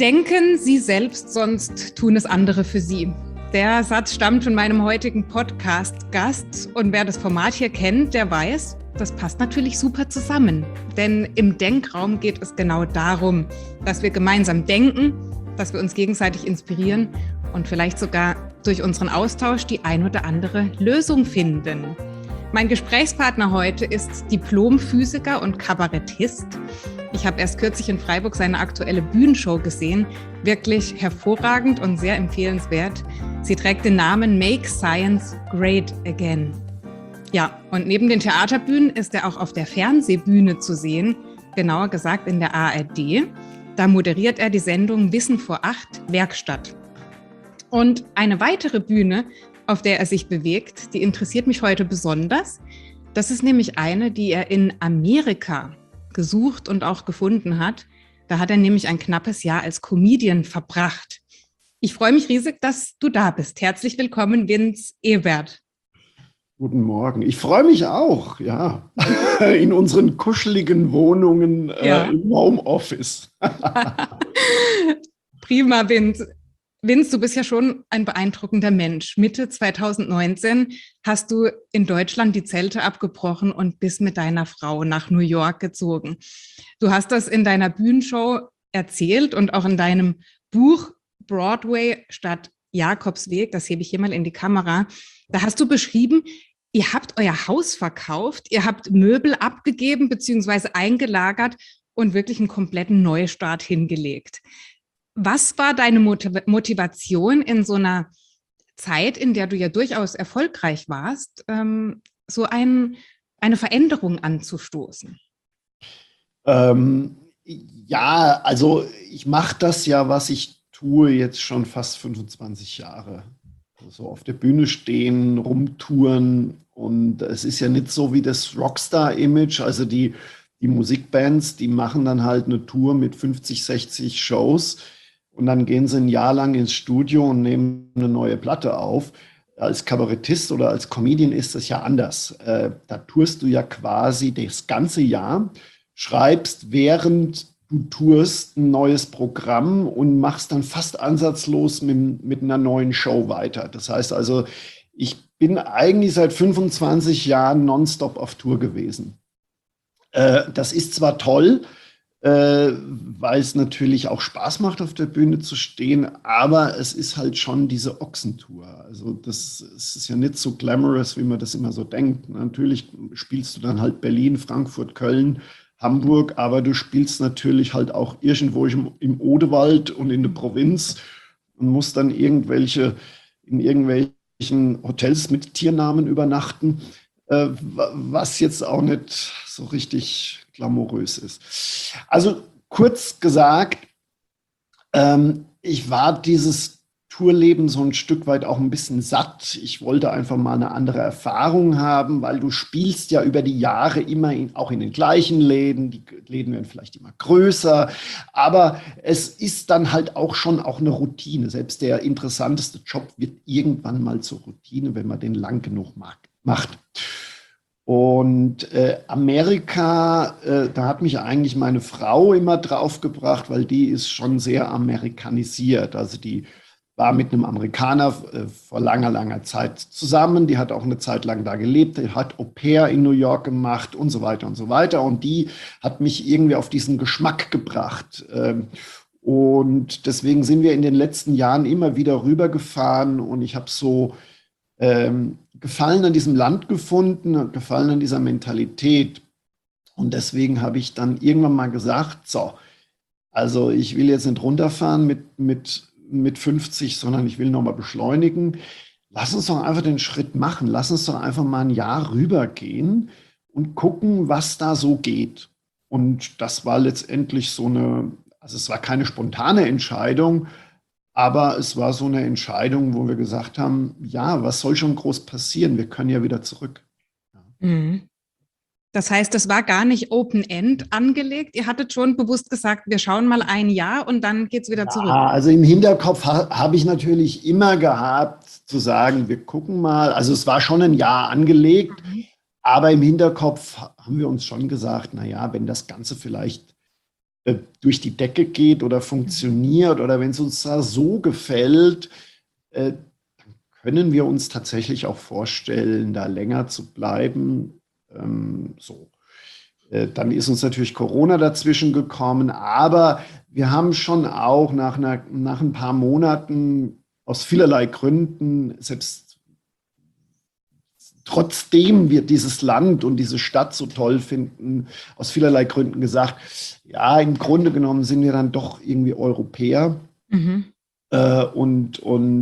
Denken Sie selbst, sonst tun es andere für Sie. Der Satz stammt von meinem heutigen Podcast-Gast und wer das Format hier kennt, der weiß, das passt natürlich super zusammen. Denn im Denkraum geht es genau darum, dass wir gemeinsam denken, dass wir uns gegenseitig inspirieren und vielleicht sogar durch unseren Austausch die ein oder andere Lösung finden. Mein Gesprächspartner heute ist Diplomphysiker und Kabarettist. Ich habe erst kürzlich in Freiburg seine aktuelle Bühnenshow gesehen. Wirklich hervorragend und sehr empfehlenswert. Sie trägt den Namen Make Science Great Again. Ja, und neben den Theaterbühnen ist er auch auf der Fernsehbühne zu sehen, genauer gesagt in der ARD. Da moderiert er die Sendung Wissen vor 8 Werkstatt. Und eine weitere Bühne, auf der er sich bewegt, die interessiert mich heute besonders. Das ist nämlich eine, die er in Amerika gesucht und auch gefunden hat. Da hat er nämlich ein knappes Jahr als Comedian verbracht. Ich freue mich riesig, dass du da bist. Herzlich willkommen, Vince Ebert. Guten Morgen. Ich freue mich auch, ja, in unseren kuscheligen Wohnungen im Homeoffice. Prima, Vince. Vince, du bist ja schon ein beeindruckender Mensch. Mitte 2019 hast du in Deutschland die Zelte abgebrochen und bist mit deiner Frau nach New York gezogen. Du hast das in deiner Bühnenshow erzählt und auch in deinem Buch Broadway statt Jakobsweg, das hebe ich hier mal in die Kamera, da hast du beschrieben, ihr habt euer Haus verkauft, ihr habt Möbel abgegeben bzw. eingelagert und wirklich einen kompletten Neustart hingelegt. Was war deine Motivation in so einer Zeit, in der du ja durchaus erfolgreich warst, so eine Veränderung anzustoßen? Ja, also ich mache das ja, was ich tue, jetzt schon fast 25 Jahre. So auf der Bühne stehen, rumtouren und es ist ja nicht so wie das Rockstar-Image, also die Musikbands, die machen dann halt eine Tour mit 50, 60 Shows und dann gehen sie ein Jahr lang ins Studio und nehmen eine neue Platte auf. Als Kabarettist oder als Comedian ist das ja anders. Da tourst du ja quasi das ganze Jahr, schreibst während du tourst ein neues Programm und machst dann fast ansatzlos mit einer neuen Show weiter. Das heißt also, ich bin eigentlich seit 25 Jahren nonstop auf Tour gewesen. Das ist zwar toll, weil es natürlich auch Spaß macht, auf der Bühne zu stehen, aber es ist halt schon diese Ochsentour. Also das ist ja nicht so glamorous, wie man das immer so denkt. Natürlich spielst du dann halt Berlin, Frankfurt, Köln, Hamburg, aber du spielst natürlich halt auch irgendwo im Odewald und in der Provinz und musst dann in irgendwelchen Hotels mit Tiernamen übernachten, was jetzt auch nicht so richtig glamourös ist. Also kurz gesagt, ich war dieses Tourleben so ein Stück weit auch ein bisschen satt. Ich wollte einfach mal eine andere Erfahrung haben, weil du spielst ja über die Jahre immer auch in den gleichen Läden. Die Läden werden vielleicht immer größer, aber es ist dann halt auch schon auch eine Routine. Selbst der interessanteste Job wird irgendwann mal zur Routine, wenn man den lang genug macht. Und Amerika, da hat mich eigentlich meine Frau immer draufgebracht, weil die ist schon sehr amerikanisiert. Also die war mit einem Amerikaner vor langer, langer Zeit zusammen. Die hat auch eine Zeit lang da gelebt. Die hat Au pair in New York gemacht und so weiter und so weiter. Und die hat mich irgendwie auf diesen Geschmack gebracht. Und deswegen sind wir in den letzten Jahren immer wieder rübergefahren. Und ich habe so Gefallen an diesem Land gefunden, Gefallen an dieser Mentalität. Und deswegen habe ich dann irgendwann mal gesagt, so, also ich will jetzt nicht runterfahren mit 50, sondern ich will nochmal beschleunigen. Lass uns doch einfach den Schritt machen. Lass uns doch einfach mal ein Jahr rübergehen und gucken, was da so geht. Und das war letztendlich also es war keine spontane Entscheidung, aber es war so eine Entscheidung, wo wir gesagt haben, ja, was soll schon groß passieren? Wir können ja wieder zurück. Mhm. Das heißt, das war gar nicht Open-End angelegt. Ihr hattet schon bewusst gesagt, wir schauen mal ein Jahr und dann geht es wieder zurück. Also im Hinterkopf habe ich natürlich immer gehabt, zu sagen, wir gucken mal. Also es war schon ein Jahr angelegt, Mhm. aber im Hinterkopf haben wir uns schon gesagt, naja, wenn das Ganze vielleicht durch die Decke geht oder funktioniert oder wenn es uns da so gefällt, dann können wir uns tatsächlich auch vorstellen, da länger zu bleiben. So. Dann ist uns natürlich Corona dazwischen gekommen, aber wir haben schon auch nach ein paar Monaten aus vielerlei Gründen, selbst trotzdem wir dieses Land und diese Stadt so toll finden, aus vielerlei Gründen gesagt, ja, im Grunde genommen sind wir dann doch irgendwie Europäer und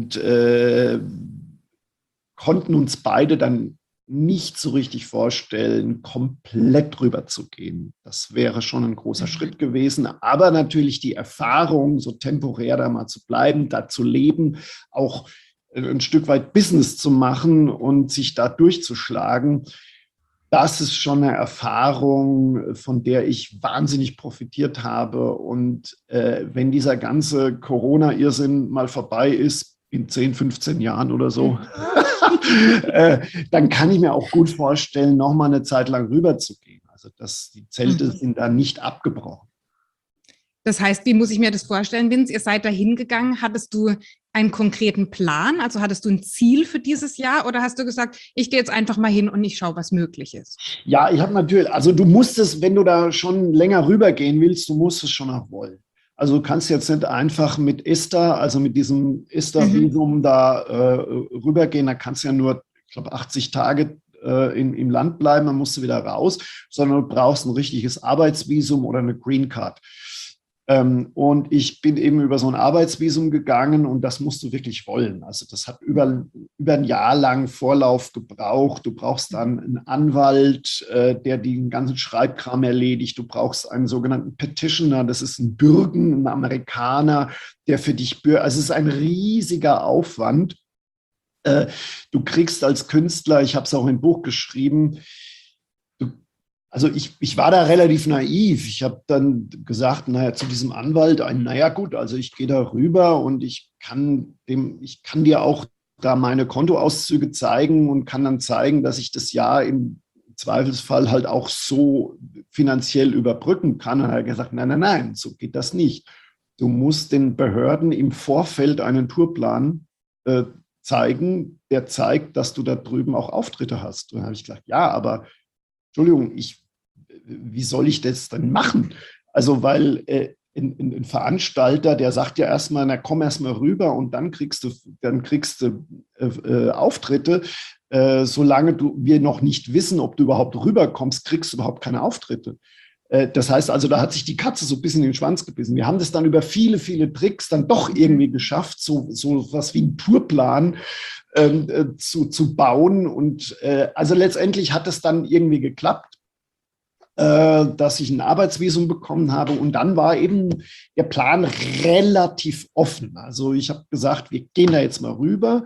konnten uns beide dann nicht so richtig vorstellen, komplett rüber zu gehen. Das wäre schon ein großer Schritt gewesen. Aber natürlich die Erfahrung, so temporär da mal zu bleiben, da zu leben, auch ein Stück weit Business zu machen und sich da durchzuschlagen, das ist schon eine Erfahrung, von der ich wahnsinnig profitiert habe. Und wenn dieser ganze Corona-Irrsinn mal vorbei ist, in 10, 15 Jahren oder so, dann kann ich mir auch gut vorstellen, noch mal eine Zeit lang rüber zu gehen. Also die Zelte sind da nicht abgebrochen. Das heißt, wie muss ich mir das vorstellen, Vince? Ihr seid da hingegangen. Hattest du einen konkreten Plan? Also hattest du ein Ziel für dieses Jahr oder hast du gesagt, ich gehe jetzt einfach mal hin und ich schaue, was möglich ist? Ja, ich habe natürlich, also du musst es, wenn du da schon länger rübergehen willst, du musst es schon auch wollen. Also du kannst jetzt nicht einfach mit ESTA, also mit diesem ESTA-Visum da rübergehen. Da kannst du ja nur, ich glaube, 80 Tage im Land bleiben, dann musst du wieder raus, sondern du brauchst ein richtiges Arbeitsvisum oder eine Green Card. Und ich bin eben über so ein Arbeitsvisum gegangen und das musst du wirklich wollen. Also das hat über ein Jahr lang Vorlauf gebraucht. Du brauchst dann einen Anwalt, der den ganzen Schreibkram erledigt. Du brauchst einen sogenannten Petitioner, das ist ein Bürgen, ein Amerikaner, der für dich also es ist ein riesiger Aufwand. Du kriegst als Künstler, ich habe es auch im Buch geschrieben, also ich war da relativ naiv. Ich habe dann gesagt, naja, zu diesem Anwalt, naja gut, also ich gehe da rüber und ich kann dir auch da meine Kontoauszüge zeigen und kann dann zeigen, dass ich das Jahr im Zweifelsfall halt auch so finanziell überbrücken kann. Und er hat gesagt, nein, so geht das nicht. Du musst den Behörden im Vorfeld einen Tourplan zeigen, der zeigt, dass du da drüben auch Auftritte hast. Und dann habe ich gesagt, ja, aber Entschuldigung, wie soll ich das denn machen? Also, weil ein Veranstalter, der sagt ja erstmal, na komm erstmal rüber und dann kriegst du Auftritte. Solange wir noch nicht wissen, ob du überhaupt rüberkommst, kriegst du überhaupt keine Auftritte. Das heißt also, da hat sich die Katze so ein bisschen in den Schwanz gebissen. Wir haben das dann über viele, viele Tricks dann doch irgendwie geschafft, so was wie einen Tourplan zu bauen. Und also letztendlich hat es dann irgendwie geklappt, dass ich ein Arbeitsvisum bekommen habe. Und dann war eben der Plan relativ offen. Also ich habe gesagt, wir gehen da jetzt mal rüber.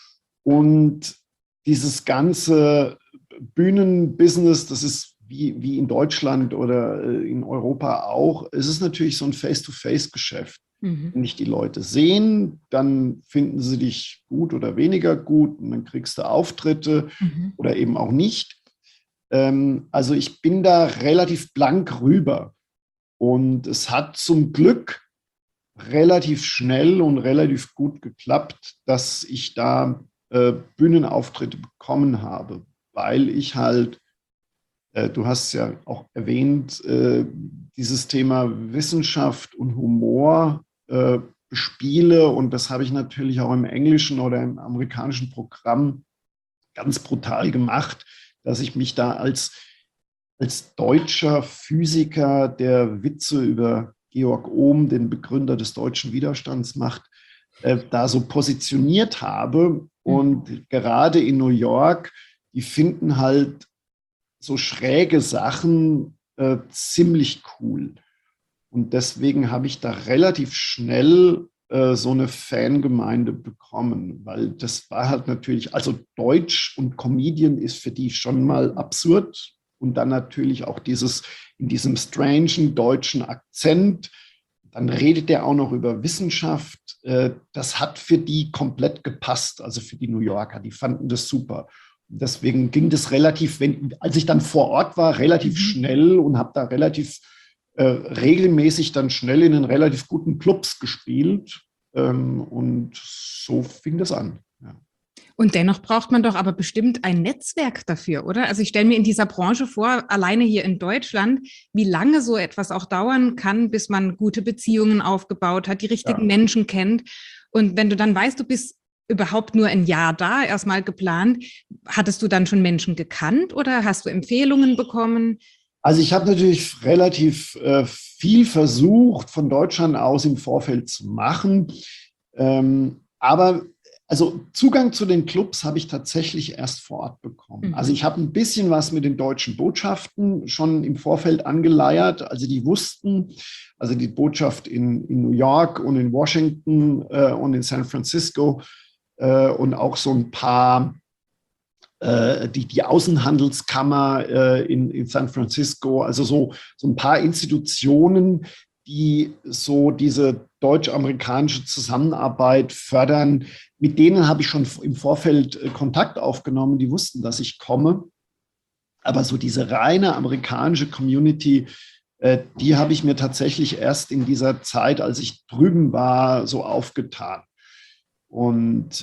Und dieses ganze Bühnenbusiness, das ist wie in Deutschland oder in Europa auch, es ist natürlich so ein Face-to-Face-Geschäft. Wenn dich die Leute sehen, dann finden sie dich gut oder weniger gut und dann kriegst du Auftritte oder eben auch nicht. Also ich bin da relativ blank rüber und es hat zum Glück relativ schnell und relativ gut geklappt, dass ich da Bühnenauftritte bekommen habe, weil ich halt, du hast ja auch erwähnt, dieses Thema Wissenschaft und Humor spiele und das habe ich natürlich auch im englischen oder im amerikanischen Programm ganz brutal gemacht, dass ich mich da als deutscher Physiker, der Witze über Georg Ohm, den Begründer des deutschen Widerstands macht, da so positioniert habe. Und gerade in New York, die finden halt so schräge Sachen ziemlich cool. Und deswegen habe ich da relativ schnell so eine Fangemeinde bekommen, weil das war halt natürlich, also Deutsch und Comedian ist für die schon mal absurd und dann natürlich auch in diesem strangen deutschen Akzent, dann redet der auch noch über Wissenschaft, das hat für die komplett gepasst, also für die New Yorker, die fanden das super. Deswegen ging das relativ, als ich dann vor Ort war, relativ schnell und habe da relativ regelmäßig dann schnell in den relativ guten Clubs gespielt. Und so fing das an. Ja. Und dennoch braucht man doch aber bestimmt ein Netzwerk dafür, oder? Also ich stelle mir in dieser Branche vor, alleine hier in Deutschland, wie lange so etwas auch dauern kann, bis man gute Beziehungen aufgebaut hat, die richtigen Menschen kennt. Und wenn du dann weißt, du bist überhaupt nur ein Jahr da, erstmal geplant, hattest du dann schon Menschen gekannt oder hast du Empfehlungen bekommen? Also ich habe natürlich relativ viel versucht, von Deutschland aus im Vorfeld zu machen. Aber also Zugang zu den Clubs habe ich tatsächlich erst vor Ort bekommen. Also ich habe ein bisschen was mit den deutschen Botschaften schon im Vorfeld angeleiert. Also die wussten, also die Botschaft in New York und in Washington und in San Francisco und auch so ein paar, die Außenhandelskammer in San Francisco, also so ein paar Institutionen, die so diese deutsch-amerikanische Zusammenarbeit fördern. Mit denen habe ich schon im Vorfeld Kontakt aufgenommen, die wussten, dass ich komme. Aber so diese reine amerikanische Community, die habe ich mir tatsächlich erst in dieser Zeit, als ich drüben war, so aufgetan. Und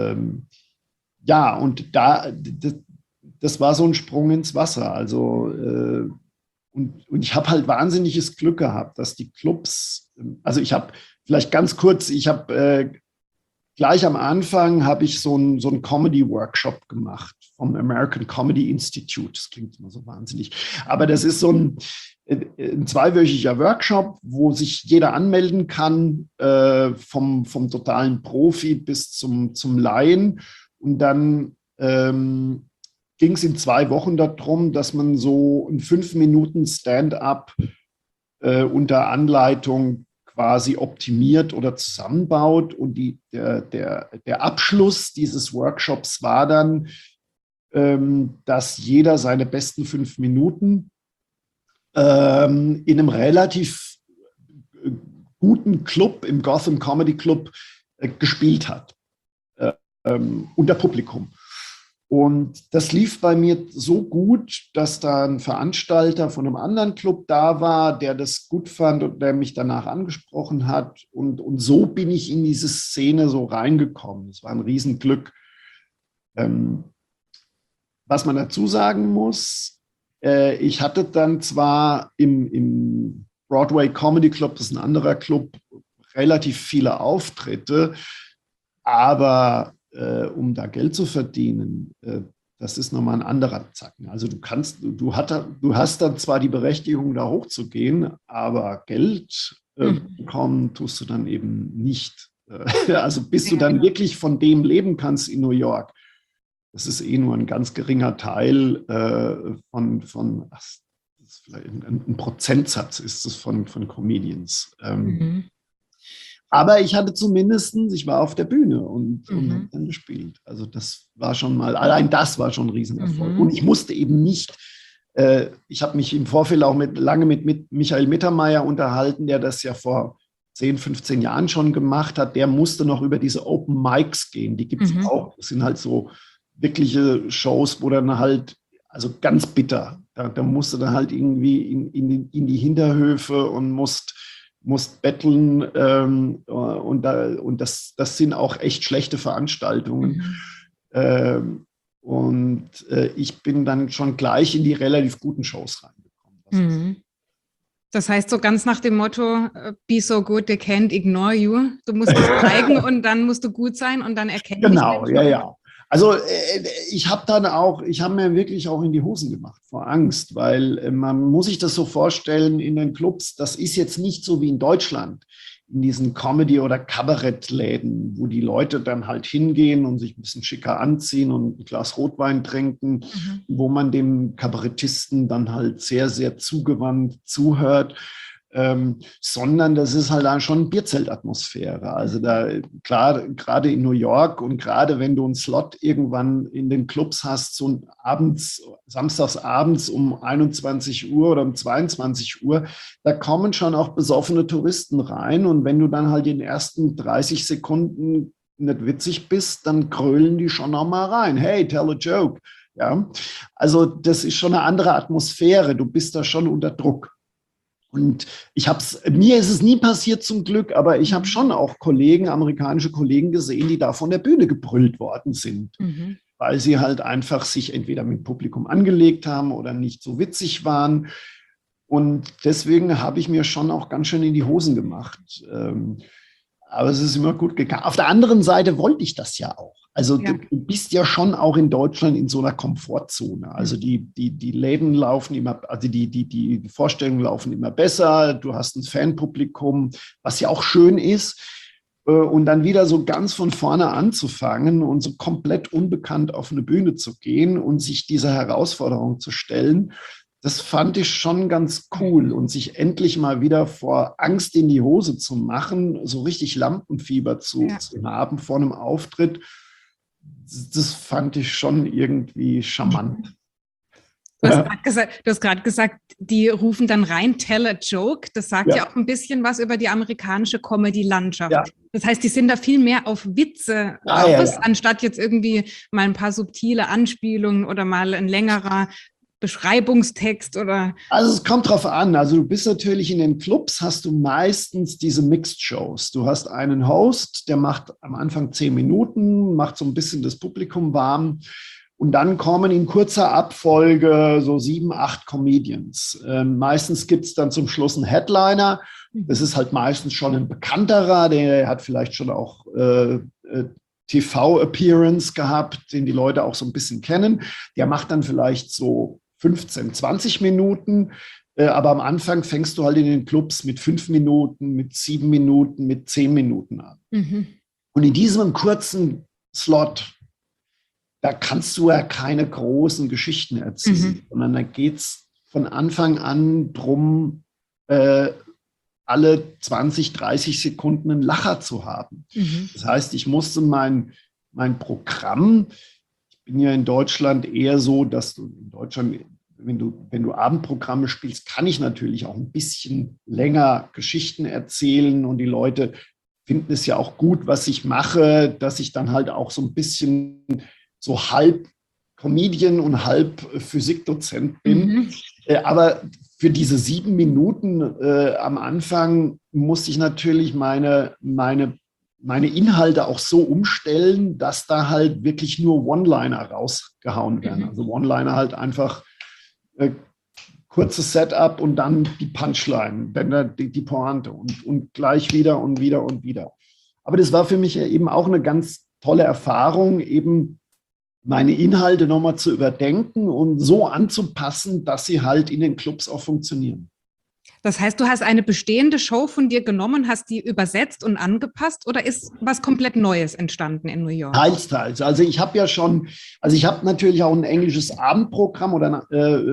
und das war so ein Sprung ins Wasser. Also und ich habe halt wahnsinniges Glück gehabt, dass die Clubs, also ich habe vielleicht ganz kurz, gleich am Anfang habe ich so einen Comedy-Workshop gemacht vom American Comedy Institute. Das klingt immer so wahnsinnig. Aber das ist so ein 2-wöchiger Workshop, wo sich jeder anmelden kann, vom totalen Profi bis zum Laien. Und dann ging es in 2 Wochen darum, dass man so ein 5 Minuten Stand-up unter Anleitung quasi optimiert oder zusammenbaut. Und der Abschluss dieses Workshops war dann, dass jeder seine besten 5 Minuten in einem relativ guten Club, im Gotham Comedy Club, gespielt hat, unter Publikum. Und das lief bei mir so gut, dass da ein Veranstalter von einem anderen Club da war, der das gut fand und der mich danach angesprochen hat. Und so bin ich in diese Szene so reingekommen. Das war ein Riesenglück. Was man dazu sagen muss, ich hatte dann zwar im Broadway Comedy Club, das ist ein anderer Club, relativ viele Auftritte, aber um da Geld zu verdienen, das ist nochmal ein anderer Zacken. Also du hast dann zwar die Berechtigung, da hochzugehen, aber Geld bekommen tust du dann eben nicht. Also bis du dann wirklich von dem leben kannst in New York, das ist nur ein ganz geringer Teil von das ist vielleicht ein Prozentsatz ist es von Comedians. Aber ich hatte ich war auf der Bühne und habe dann gespielt. Also allein das war schon ein Riesenerfolg. Und ich musste eben nicht, ich habe mich im Vorfeld auch lange mit Michael Mittermeier unterhalten, der das ja vor 10, 15 Jahren schon gemacht hat. Der musste noch über diese Open Mics gehen. Die gibt es auch. Das sind halt so wirkliche Shows, wo dann halt, also ganz bitter, da musst du dann halt irgendwie in die Hinterhöfe und musst betteln und das sind auch echt schlechte Veranstaltungen. Ich bin dann schon gleich in die relativ guten Shows reingekommen. Das heißt so ganz nach dem Motto, be so good, they can't ignore you. Du musst es zeigen und dann musst du gut sein und dann erkennen dich Genau, ja. Also ich habe mir wirklich auch in die Hosen gemacht vor Angst, weil man muss sich das so vorstellen in den Clubs, das ist jetzt nicht so wie in Deutschland, in diesen Comedy- oder Kabarettläden, wo die Leute dann halt hingehen und sich ein bisschen schicker anziehen und ein Glas Rotwein trinken, wo man dem Kabarettisten dann halt sehr, sehr zugewandt zuhört. Sondern das ist halt dann schon Bierzeltatmosphäre. Also da, klar, gerade in New York und gerade wenn du einen Slot irgendwann in den Clubs hast, so samstags abends um 21 Uhr oder um 22 Uhr, da kommen schon auch besoffene Touristen rein und wenn du dann halt in den ersten 30 Sekunden nicht witzig bist, dann grölen die schon noch mal rein. Hey, tell a joke. Ja, also das ist schon eine andere Atmosphäre. Du bist da schon unter Druck. Und mir ist es nie passiert zum Glück, aber ich habe schon auch amerikanische Kollegen gesehen, die da von der Bühne gebrüllt worden sind, weil sie halt einfach sich entweder mit dem Publikum angelegt haben oder nicht so witzig waren. Und deswegen habe ich mir schon auch ganz schön in die Hosen gemacht. Aber es ist immer gut gegangen. Auf der anderen Seite wollte ich das ja auch. Also du bist ja schon auch in Deutschland in so einer Komfortzone. Also die Läden laufen immer, also die Vorstellungen laufen immer besser. Du hast ein Fanpublikum, was ja auch schön ist. Und dann wieder so ganz von vorne anzufangen und so komplett unbekannt auf eine Bühne zu gehen und sich dieser Herausforderung zu stellen, das fand ich schon ganz cool. Und sich endlich mal wieder vor Angst in die Hose zu machen, so richtig Lampenfieber zu haben vor einem Auftritt, das fand ich schon irgendwie charmant. Du hast gerade gesagt, die rufen dann rein, tell a joke. Das sagt ja auch ein bisschen was über die amerikanische Comedy-Landschaft. Ja. Das heißt, die sind da viel mehr auf Witze aus, anstatt jetzt irgendwie mal ein paar subtile Anspielungen oder mal ein längerer Beschreibungstext oder. Also es kommt drauf an. Also du bist natürlich in den Clubs, hast du meistens diese Mixed Shows. Du hast einen Host, der macht am Anfang 10 Minuten, macht so ein bisschen das Publikum warm. Und dann kommen in kurzer Abfolge so 7, 8 Comedians. Meistens gibt es dann zum Schluss einen Headliner. Das ist halt meistens schon ein bekannterer, der hat vielleicht schon auch TV-Appearance gehabt, den die Leute auch so ein bisschen kennen. Der macht dann vielleicht so 15, 20 Minuten. Aber am Anfang fängst du halt in den Clubs mit 5 Minuten, mit 7 Minuten, mit 10 Minuten an. Und in diesem kurzen Slot, da kannst du ja keine großen Geschichten erzählen, sondern da geht es von Anfang an drum, alle 20, 30 Sekunden einen Lacher zu haben. Das heißt, ich musste mein Programm, ich bin ja in Deutschland eher so, dass du in Deutschland, wenn du Abendprogramme spielst, kann ich natürlich auch ein bisschen länger Geschichten erzählen und die Leute finden es ja auch gut, was ich mache, dass ich dann halt auch so ein bisschen so halb Comedian und halb Physikdozent bin. Aber für diese 7 Minuten am Anfang musste ich natürlich meine Inhalte auch so umstellen, dass da halt wirklich nur One-Liner rausgehauen werden. Also One-Liner halt einfach kurzes Setup und dann die Punchline, dann die Pointe und gleich wieder und wieder und wieder. Aber das war für mich ja eben auch eine ganz tolle Erfahrung, eben meine Inhalte nochmal zu überdenken und so anzupassen, dass sie halt in den Clubs auch funktionieren. Das heißt, du hast eine bestehende Show von dir genommen, hast die übersetzt und angepasst oder ist was komplett Neues entstanden in New York? Teils. Also ich habe natürlich auch ein englisches Abendprogramm oder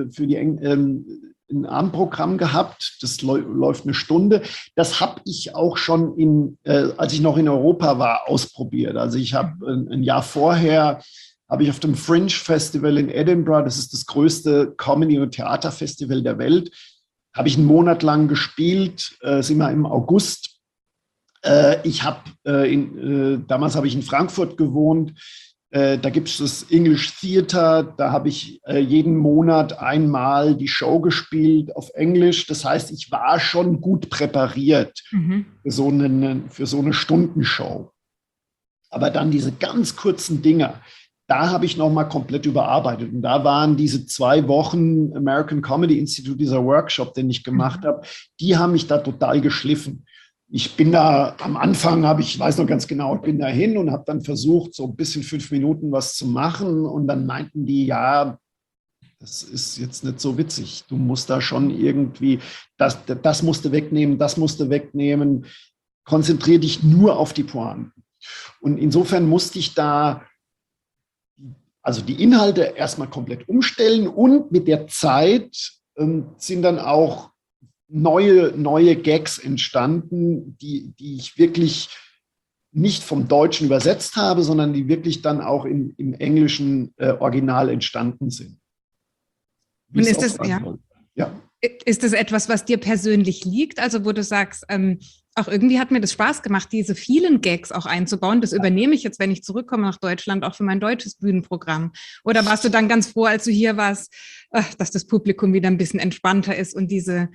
ein Abendprogramm gehabt. Das läuft 1 Stunde. Das habe ich auch schon als ich noch in Europa war, ausprobiert. Also ich habe ein Jahr vorher habe ich auf dem Fringe Festival in Edinburgh, das ist das größte Comedy- und Theaterfestival der Welt, habe ich einen Monat lang gespielt, sind wir im August. Damals habe ich in Frankfurt gewohnt, da gibt es das English Theater, da habe ich jeden Monat einmal die Show gespielt auf Englisch. Das heißt, ich war schon gut präpariert für so eine Stundenshow. Aber dann diese ganz kurzen Dinger, da habe ich nochmal komplett überarbeitet. Und da waren diese 2 Wochen American Comedy Institute, dieser Workshop, den ich gemacht habe, die haben mich da total geschliffen. Ich bin da am Anfang, ich weiß noch ganz genau, ich bin da hin und habe dann versucht, so ein bisschen 5 Minuten was zu machen. Und dann meinten die, ja, das ist jetzt nicht so witzig. Du musst da schon irgendwie, das musst du wegnehmen. Konzentriere dich nur auf die Pointen. Und insofern musste ich da also die Inhalte erstmal komplett umstellen und mit der Zeit sind dann auch neue Gags entstanden, die ich wirklich nicht vom Deutschen übersetzt habe, sondern die wirklich dann auch im englischen Original entstanden sind. Und ist das, ist das etwas, was dir persönlich liegt? Also wo du sagst, auch irgendwie hat mir das Spaß gemacht, diese vielen Gags auch einzubauen. Das übernehme ich jetzt, wenn ich zurückkomme nach Deutschland, auch für mein deutsches Bühnenprogramm. Oder warst du dann ganz froh, als du hier warst, dass das Publikum wieder ein bisschen entspannter ist und diese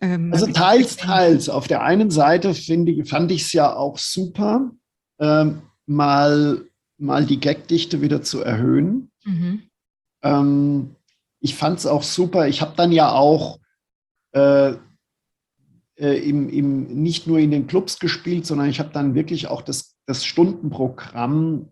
Also teils, teils. Auf der einen Seite fand ich es ja auch super, mal die Gagdichte wieder zu erhöhen. Mhm. Ich fand es auch super. Ich habe dann ja auch nicht nur in den Clubs gespielt, sondern ich habe dann wirklich auch das Stundenprogramm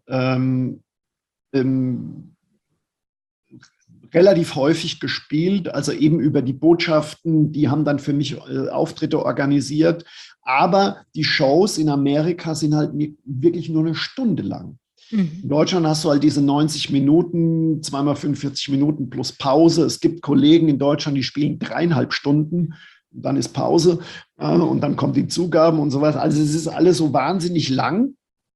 relativ häufig gespielt, also eben über die Botschaften, die haben dann für mich Auftritte organisiert, aber die Shows in Amerika sind halt wirklich nur eine Stunde lang. In Deutschland hast du halt diese 90 Minuten, zweimal 45 Minuten plus Pause. Es gibt Kollegen in Deutschland, die spielen 3,5 Stunden, und dann ist Pause und dann kommt die Zugaben und so weiter. Also es ist alles so wahnsinnig lang.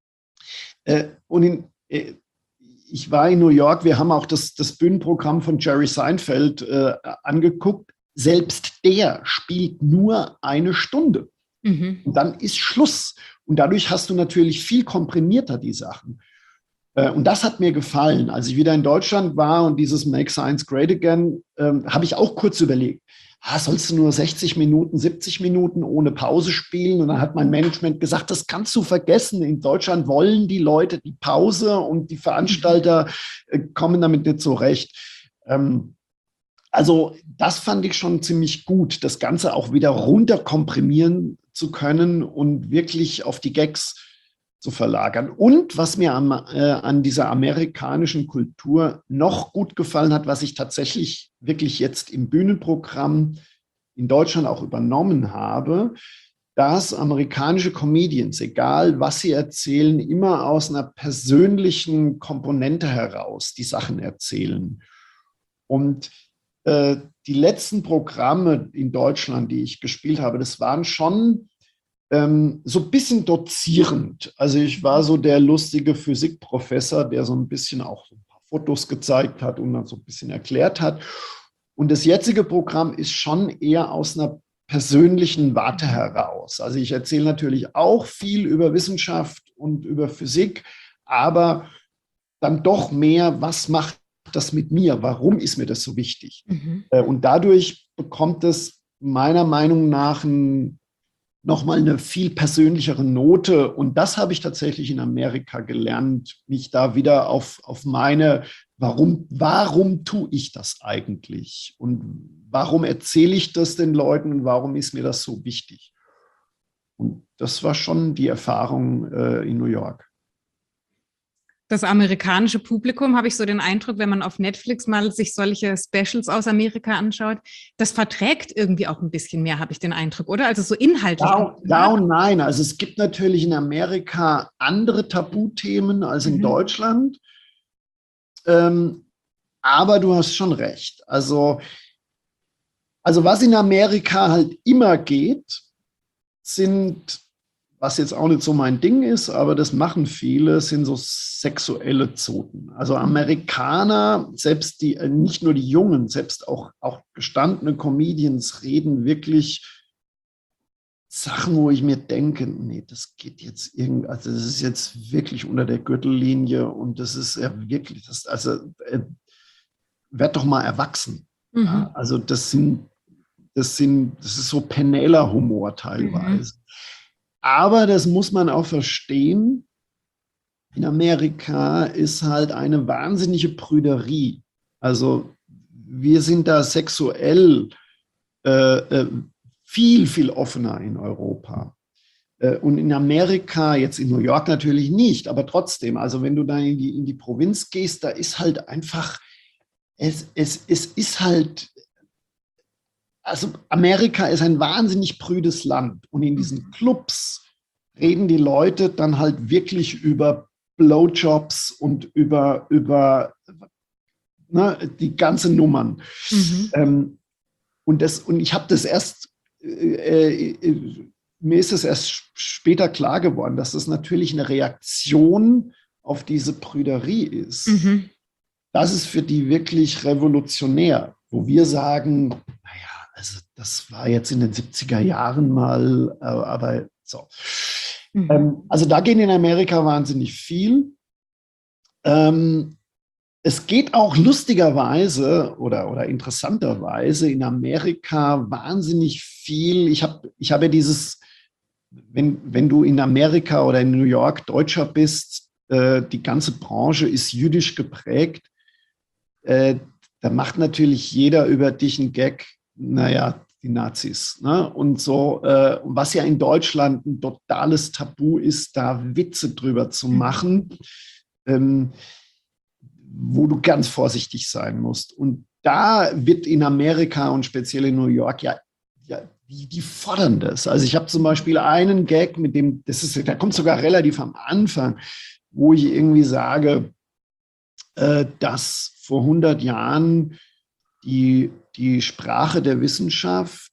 Ich war in New York, wir haben auch das Bühnenprogramm von Jerry Seinfeld angeguckt. Selbst der spielt nur eine Stunde. Und dann ist Schluss. Und dadurch hast du natürlich viel komprimierter die Sachen. Und das hat mir gefallen. Als ich wieder in Deutschland war und dieses Make Science Great Again, habe ich auch kurz überlegt, sollst du nur 60 Minuten, 70 Minuten ohne Pause spielen? Und dann hat mein Management gesagt, das kannst du vergessen. In Deutschland wollen die Leute die Pause und die Veranstalter kommen damit nicht zurecht. Also das fand ich schon ziemlich gut, das Ganze auch wieder runterkomprimieren zu können und wirklich auf die Gags zu verlagern. Und was mir an dieser amerikanischen Kultur noch gut gefallen hat, was ich tatsächlich wirklich jetzt im Bühnenprogramm in Deutschland auch übernommen habe, dass amerikanische Comedians, egal was sie erzählen, immer aus einer persönlichen Komponente heraus die Sachen erzählen. Und die letzten Programme in Deutschland, die ich gespielt habe, das waren schon so ein bisschen dozierend. Also ich war so der lustige Physikprofessor, der so ein bisschen auch so ein paar Fotos gezeigt hat und dann so ein bisschen erklärt hat. Und das jetzige Programm ist schon eher aus einer persönlichen Warte heraus. Also ich erzähle natürlich auch viel über Wissenschaft und über Physik, aber dann doch mehr, was macht das mit mir? Warum ist mir das so wichtig? Und dadurch bekommt es meiner Meinung nach nochmal eine viel persönlichere Note. Und das habe ich tatsächlich in Amerika gelernt, mich da wieder auf meine, warum tue ich das eigentlich? Und warum erzähle ich das den Leuten und warum ist mir das so wichtig? Und das war schon die Erfahrung in New York. Das amerikanische Publikum, habe ich so den Eindruck, wenn man auf Netflix mal sich solche Specials aus Amerika anschaut, das verträgt irgendwie auch ein bisschen mehr, habe ich den Eindruck, oder? Also so inhaltlich. Ja und nein. Also es gibt natürlich in Amerika andere Tabuthemen als in Deutschland. Aber du hast schon recht. Also was in Amerika halt immer geht, sind, was jetzt auch nicht so mein Ding ist, aber das machen viele, sind so sexuelle Zoten. Also Amerikaner, selbst die, nicht nur die Jungen, selbst auch gestandene Comedians reden wirklich Sachen, wo ich mir denke, nee, das geht jetzt irgendwie, also das ist jetzt wirklich unter der Gürtellinie und das ist ja wirklich, werd doch mal erwachsen. Ja? Also das ist so Penela-Humor teilweise. Aber das muss man auch verstehen, in Amerika ist halt eine wahnsinnige Prüderie. Also wir sind da sexuell viel, viel offener in Europa. Und in Amerika, jetzt in New York natürlich nicht, aber trotzdem, also wenn du da in die Provinz gehst, da ist halt einfach, es ist halt, also Amerika ist ein wahnsinnig prüdes Land und in diesen Clubs reden die Leute dann halt wirklich über Blowjobs und über die ganzen Nummern. Und ich habe das erst, mir ist es erst später klar geworden, dass das natürlich eine Reaktion auf diese Prüderie ist. Das ist für die wirklich revolutionär, wo wir sagen, naja, also das war jetzt in den 70er Jahren mal, aber so. Also da gehen in Amerika wahnsinnig viel. Es geht auch lustigerweise oder interessanterweise in Amerika wahnsinnig viel. Ich hab ja dieses, wenn du in Amerika oder in New York Deutscher bist, die ganze Branche ist jüdisch geprägt. Da macht natürlich jeder über dich einen Gag, naja, die Nazis. Ne? Und so, was ja in Deutschland ein totales Tabu ist, da Witze drüber zu machen. Wo du ganz vorsichtig sein musst. Und da wird in Amerika und speziell in New York die fordern das. Also ich habe zum Beispiel einen Gag, mit dem, der kommt sogar relativ am Anfang, wo ich irgendwie sage, dass vor 100 Jahren die Sprache der Wissenschaft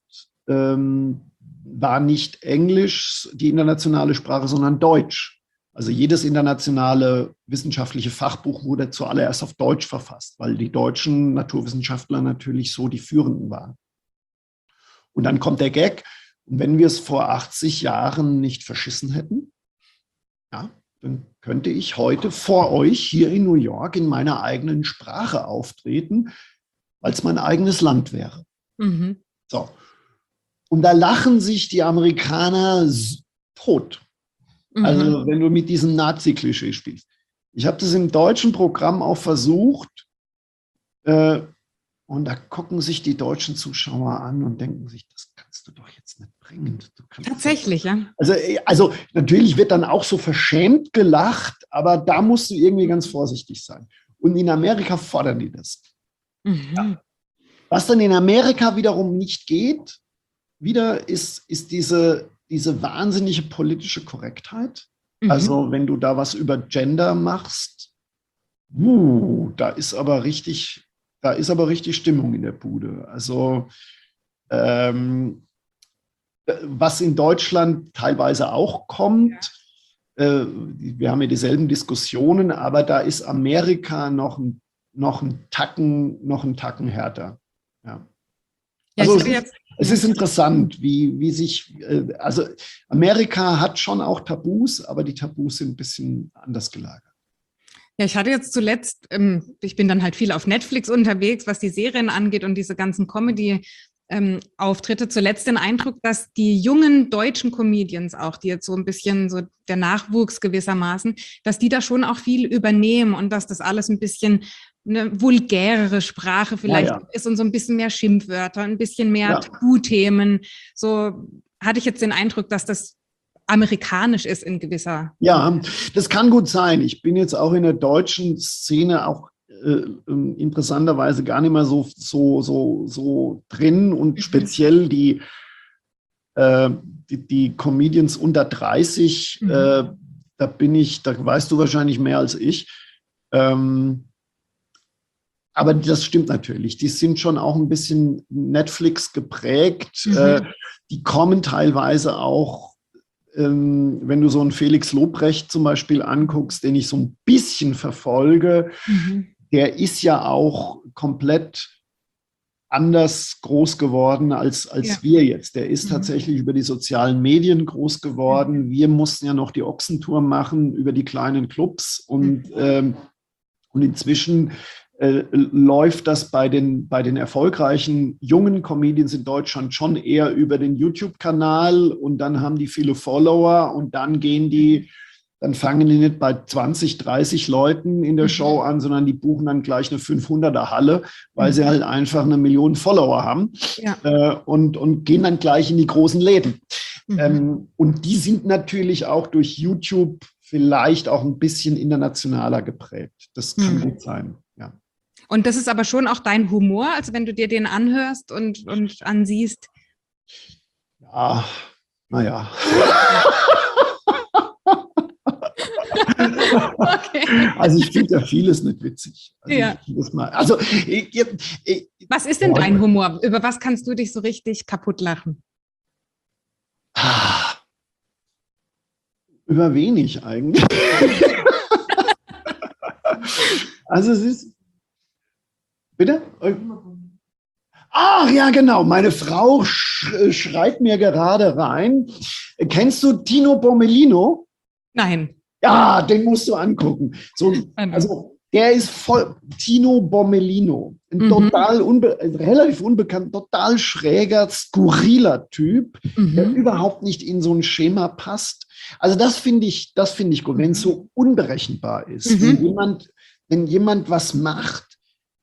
war nicht Englisch, die internationale Sprache, sondern Deutsch. Also jedes internationale wissenschaftliche Fachbuch wurde zuallererst auf Deutsch verfasst, weil die deutschen Naturwissenschaftler natürlich so die Führenden waren. Und dann kommt der Gag, und wenn wir es vor 80 Jahren nicht verschissen hätten, ja, dann könnte ich heute vor euch hier in New York in meiner eigenen Sprache auftreten, weil es mein eigenes Land wäre. Mhm. So. Und da lachen sich die Amerikaner tot. Also wenn du mit diesem Nazi-Klischee spielst. Ich habe das im deutschen Programm auch versucht und da gucken sich die deutschen Zuschauer an und denken sich, das kannst du doch jetzt nicht bringen. Tatsächlich, ja. Also natürlich wird dann auch so verschämt gelacht, aber da musst du irgendwie ganz vorsichtig sein. Und in Amerika fordern die das. Ja. Was dann in Amerika wiederum nicht geht, ist diese wahnsinnige politische Korrektheit. Also wenn du da was über Gender machst, da ist aber richtig Stimmung in der Bude. Also was in Deutschland teilweise auch kommt, wir haben ja dieselben Diskussionen, aber da ist Amerika noch einen Tacken härter. Ja. Also es ist interessant, wie sich, also Amerika hat schon auch Tabus, aber die Tabus sind ein bisschen anders gelagert. Ja, ich hatte jetzt zuletzt, ich bin dann halt viel auf Netflix unterwegs, was die Serien angeht und diese ganzen Comedy-Auftritte, zuletzt den Eindruck, dass die jungen deutschen Comedians auch, die jetzt so ein bisschen so der Nachwuchs gewissermaßen, dass die da schon auch viel übernehmen und dass das alles ein bisschen eine vulgärere Sprache vielleicht ist und so ein bisschen mehr Schimpfwörter, ein bisschen mehr Tabuthemen. So hatte ich jetzt den Eindruck, dass das amerikanisch ist in gewisser. Ja, das kann gut sein. Ich bin jetzt auch in der deutschen Szene auch interessanterweise gar nicht mehr so drin und speziell die Comedians unter 30, da weißt du wahrscheinlich mehr als ich. Aber das stimmt natürlich. Die sind schon auch ein bisschen Netflix geprägt. Die kommen teilweise auch, wenn du so einen Felix Lobrecht zum Beispiel anguckst, den ich so ein bisschen verfolge, der ist ja auch komplett anders groß geworden als wir jetzt. Der ist tatsächlich über die sozialen Medien groß geworden. Wir mussten ja noch die Ochsentour machen über die kleinen Clubs und inzwischen läuft das bei den erfolgreichen jungen Comedians in Deutschland schon eher über den YouTube-Kanal und dann haben die viele Follower und dann fangen die nicht bei 20, 30 Leuten in der Show an, sondern die buchen dann gleich eine 500er-Halle, weil sie halt einfach 1 Million Follower haben und gehen dann gleich in die großen Läden. Und die sind natürlich auch durch YouTube vielleicht auch ein bisschen internationaler geprägt. Das kann gut sein, ja. Und das ist aber schon auch dein Humor, also wenn du dir den anhörst und ansiehst? Ja, naja. Okay. Also ich finde ja vieles nicht witzig. Was ist denn dein Humor? Über was kannst du dich so richtig kaputt lachen? Über wenig eigentlich. Also es ist... Bitte? Ach ja, genau. Meine Frau schreit mir gerade rein. Kennst du Tino Bomelino? Nein. Ja, den musst du angucken. Also Der ist voll, Tino Bomelino, ein relativ unbekannt, total schräger, skurriler Typ, der überhaupt nicht in so ein Schema passt. Also das finde ich gut, wenn es so unberechenbar ist, wenn jemand was macht,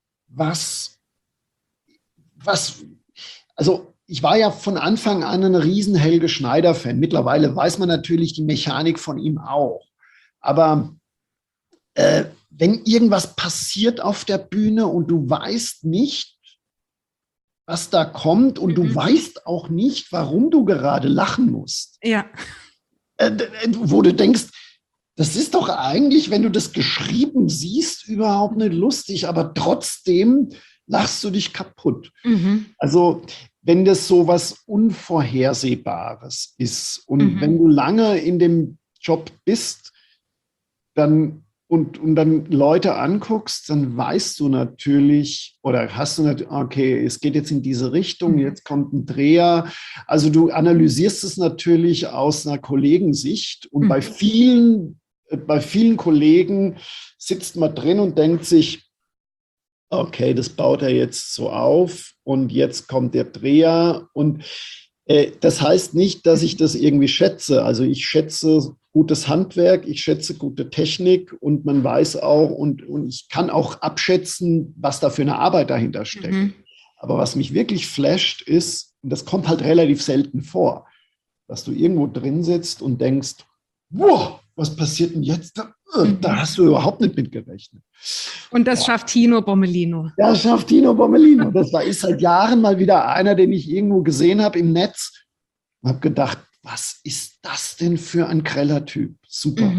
also ich war ja von Anfang an ein riesen Helge Schneider-Fan. Mittlerweile weiß man natürlich die Mechanik von ihm auch. Aber wenn irgendwas passiert auf der Bühne und du weißt nicht, was da kommt und du weißt auch nicht, warum du gerade lachen musst. Ja. Wo du denkst, das ist doch eigentlich, wenn du das geschrieben siehst, überhaupt nicht lustig, aber trotzdem lachst du dich kaputt. Also wenn das so was Unvorhersehbares ist und wenn du lange in dem Job bist, dann dann Leute anguckst, dann weißt du natürlich oder hast du natürlich, okay, es geht jetzt in diese Richtung, jetzt kommt ein Dreher. Also du analysierst es natürlich aus einer Kollegensicht und bei vielen Kollegen sitzt man drin und denkt sich, okay, das baut er jetzt so auf und jetzt kommt der Dreher und das heißt nicht, dass ich das irgendwie schätze. Also ich schätze gutes Handwerk, ich schätze gute Technik und man weiß auch und ich kann auch abschätzen, was da für eine Arbeit dahinter steckt. Aber was mich wirklich flasht ist, und das kommt halt relativ selten vor, dass du irgendwo drin sitzt und denkst, wow, was passiert denn jetzt? Da hast du überhaupt nicht mit gerechnet. Und das schafft Tino Bomelino. Das schafft Tino Bomelino. Ist seit Jahren mal wieder einer, den ich irgendwo gesehen habe im Netz und habe gedacht, was ist das denn für ein greller Typ? Super.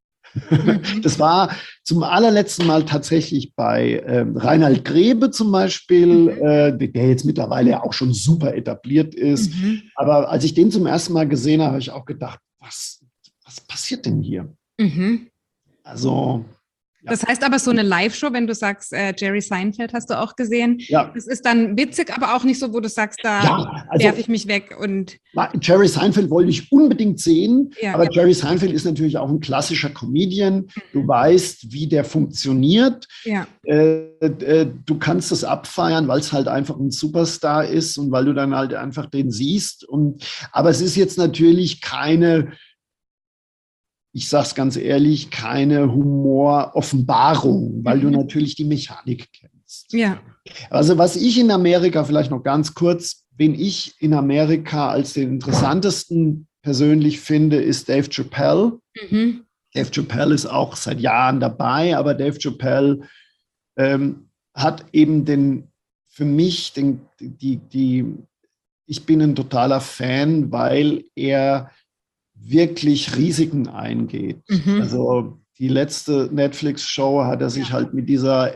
Das war zum allerletzten Mal tatsächlich bei Reinhard Grebe zum Beispiel, der jetzt mittlerweile auch schon super etabliert ist. Aber als ich den zum ersten Mal gesehen habe, habe ich auch gedacht, was passiert denn hier? Also. Ja. Das heißt aber, so eine Live-Show, wenn du sagst, Jerry Seinfeld hast du auch gesehen, das ist dann witzig, aber auch nicht so, wo du sagst, da werfe ich mich weg. Und Jerry Seinfeld wollte ich unbedingt sehen, aber Jerry Seinfeld ist natürlich auch ein klassischer Comedian. Du weißt, wie der funktioniert. Du kannst es abfeiern, weil es halt einfach ein Superstar ist und weil du dann halt einfach den siehst. Aber es ist jetzt natürlich ich sage es ganz ehrlich, keine Humoroffenbarung, weil du natürlich die Mechanik kennst. Ja. Also was ich in Amerika, vielleicht noch ganz kurz, wen ich in Amerika als den interessantesten persönlich finde, ist Dave Chappelle. Dave Chappelle ist auch seit Jahren dabei, aber Dave Chappelle hat eben für mich ich bin ein totaler Fan, weil er wirklich Risiken eingeht. Also die letzte Netflix-Show hat er sich halt mit dieser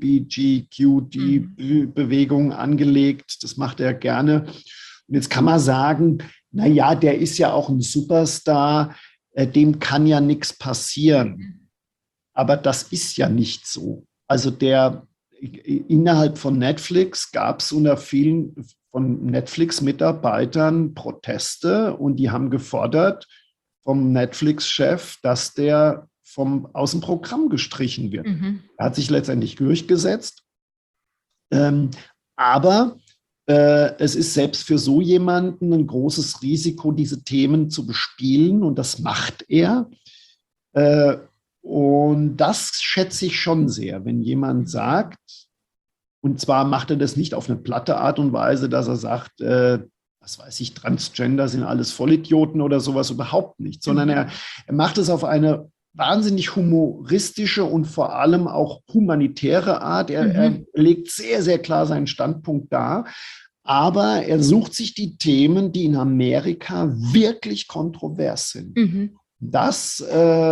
LBGQD-Bewegung angelegt. Das macht er gerne. Und jetzt kann man sagen, naja, der ist ja auch ein Superstar, dem kann ja nichts passieren. Aber das ist ja nicht so. Also innerhalb von Netflix gab es unter vielen von Netflix-Mitarbeitern Proteste und die haben gefordert vom Netflix-Chef, dass der aus dem Programm gestrichen wird. Er hat sich letztendlich durchgesetzt. Aber es ist selbst für so jemanden ein großes Risiko, diese Themen zu bespielen und das macht er. Und das schätze ich schon sehr, wenn jemand sagt, und zwar macht er das nicht auf eine platte Art und Weise, dass er sagt, was weiß ich, Transgender sind alles Vollidioten oder sowas, überhaupt nicht, sondern er macht es auf eine wahnsinnig humoristische und vor allem auch humanitäre Art. Er legt sehr, sehr klar seinen Standpunkt dar, aber er sucht sich die Themen, die in Amerika wirklich kontrovers sind. Das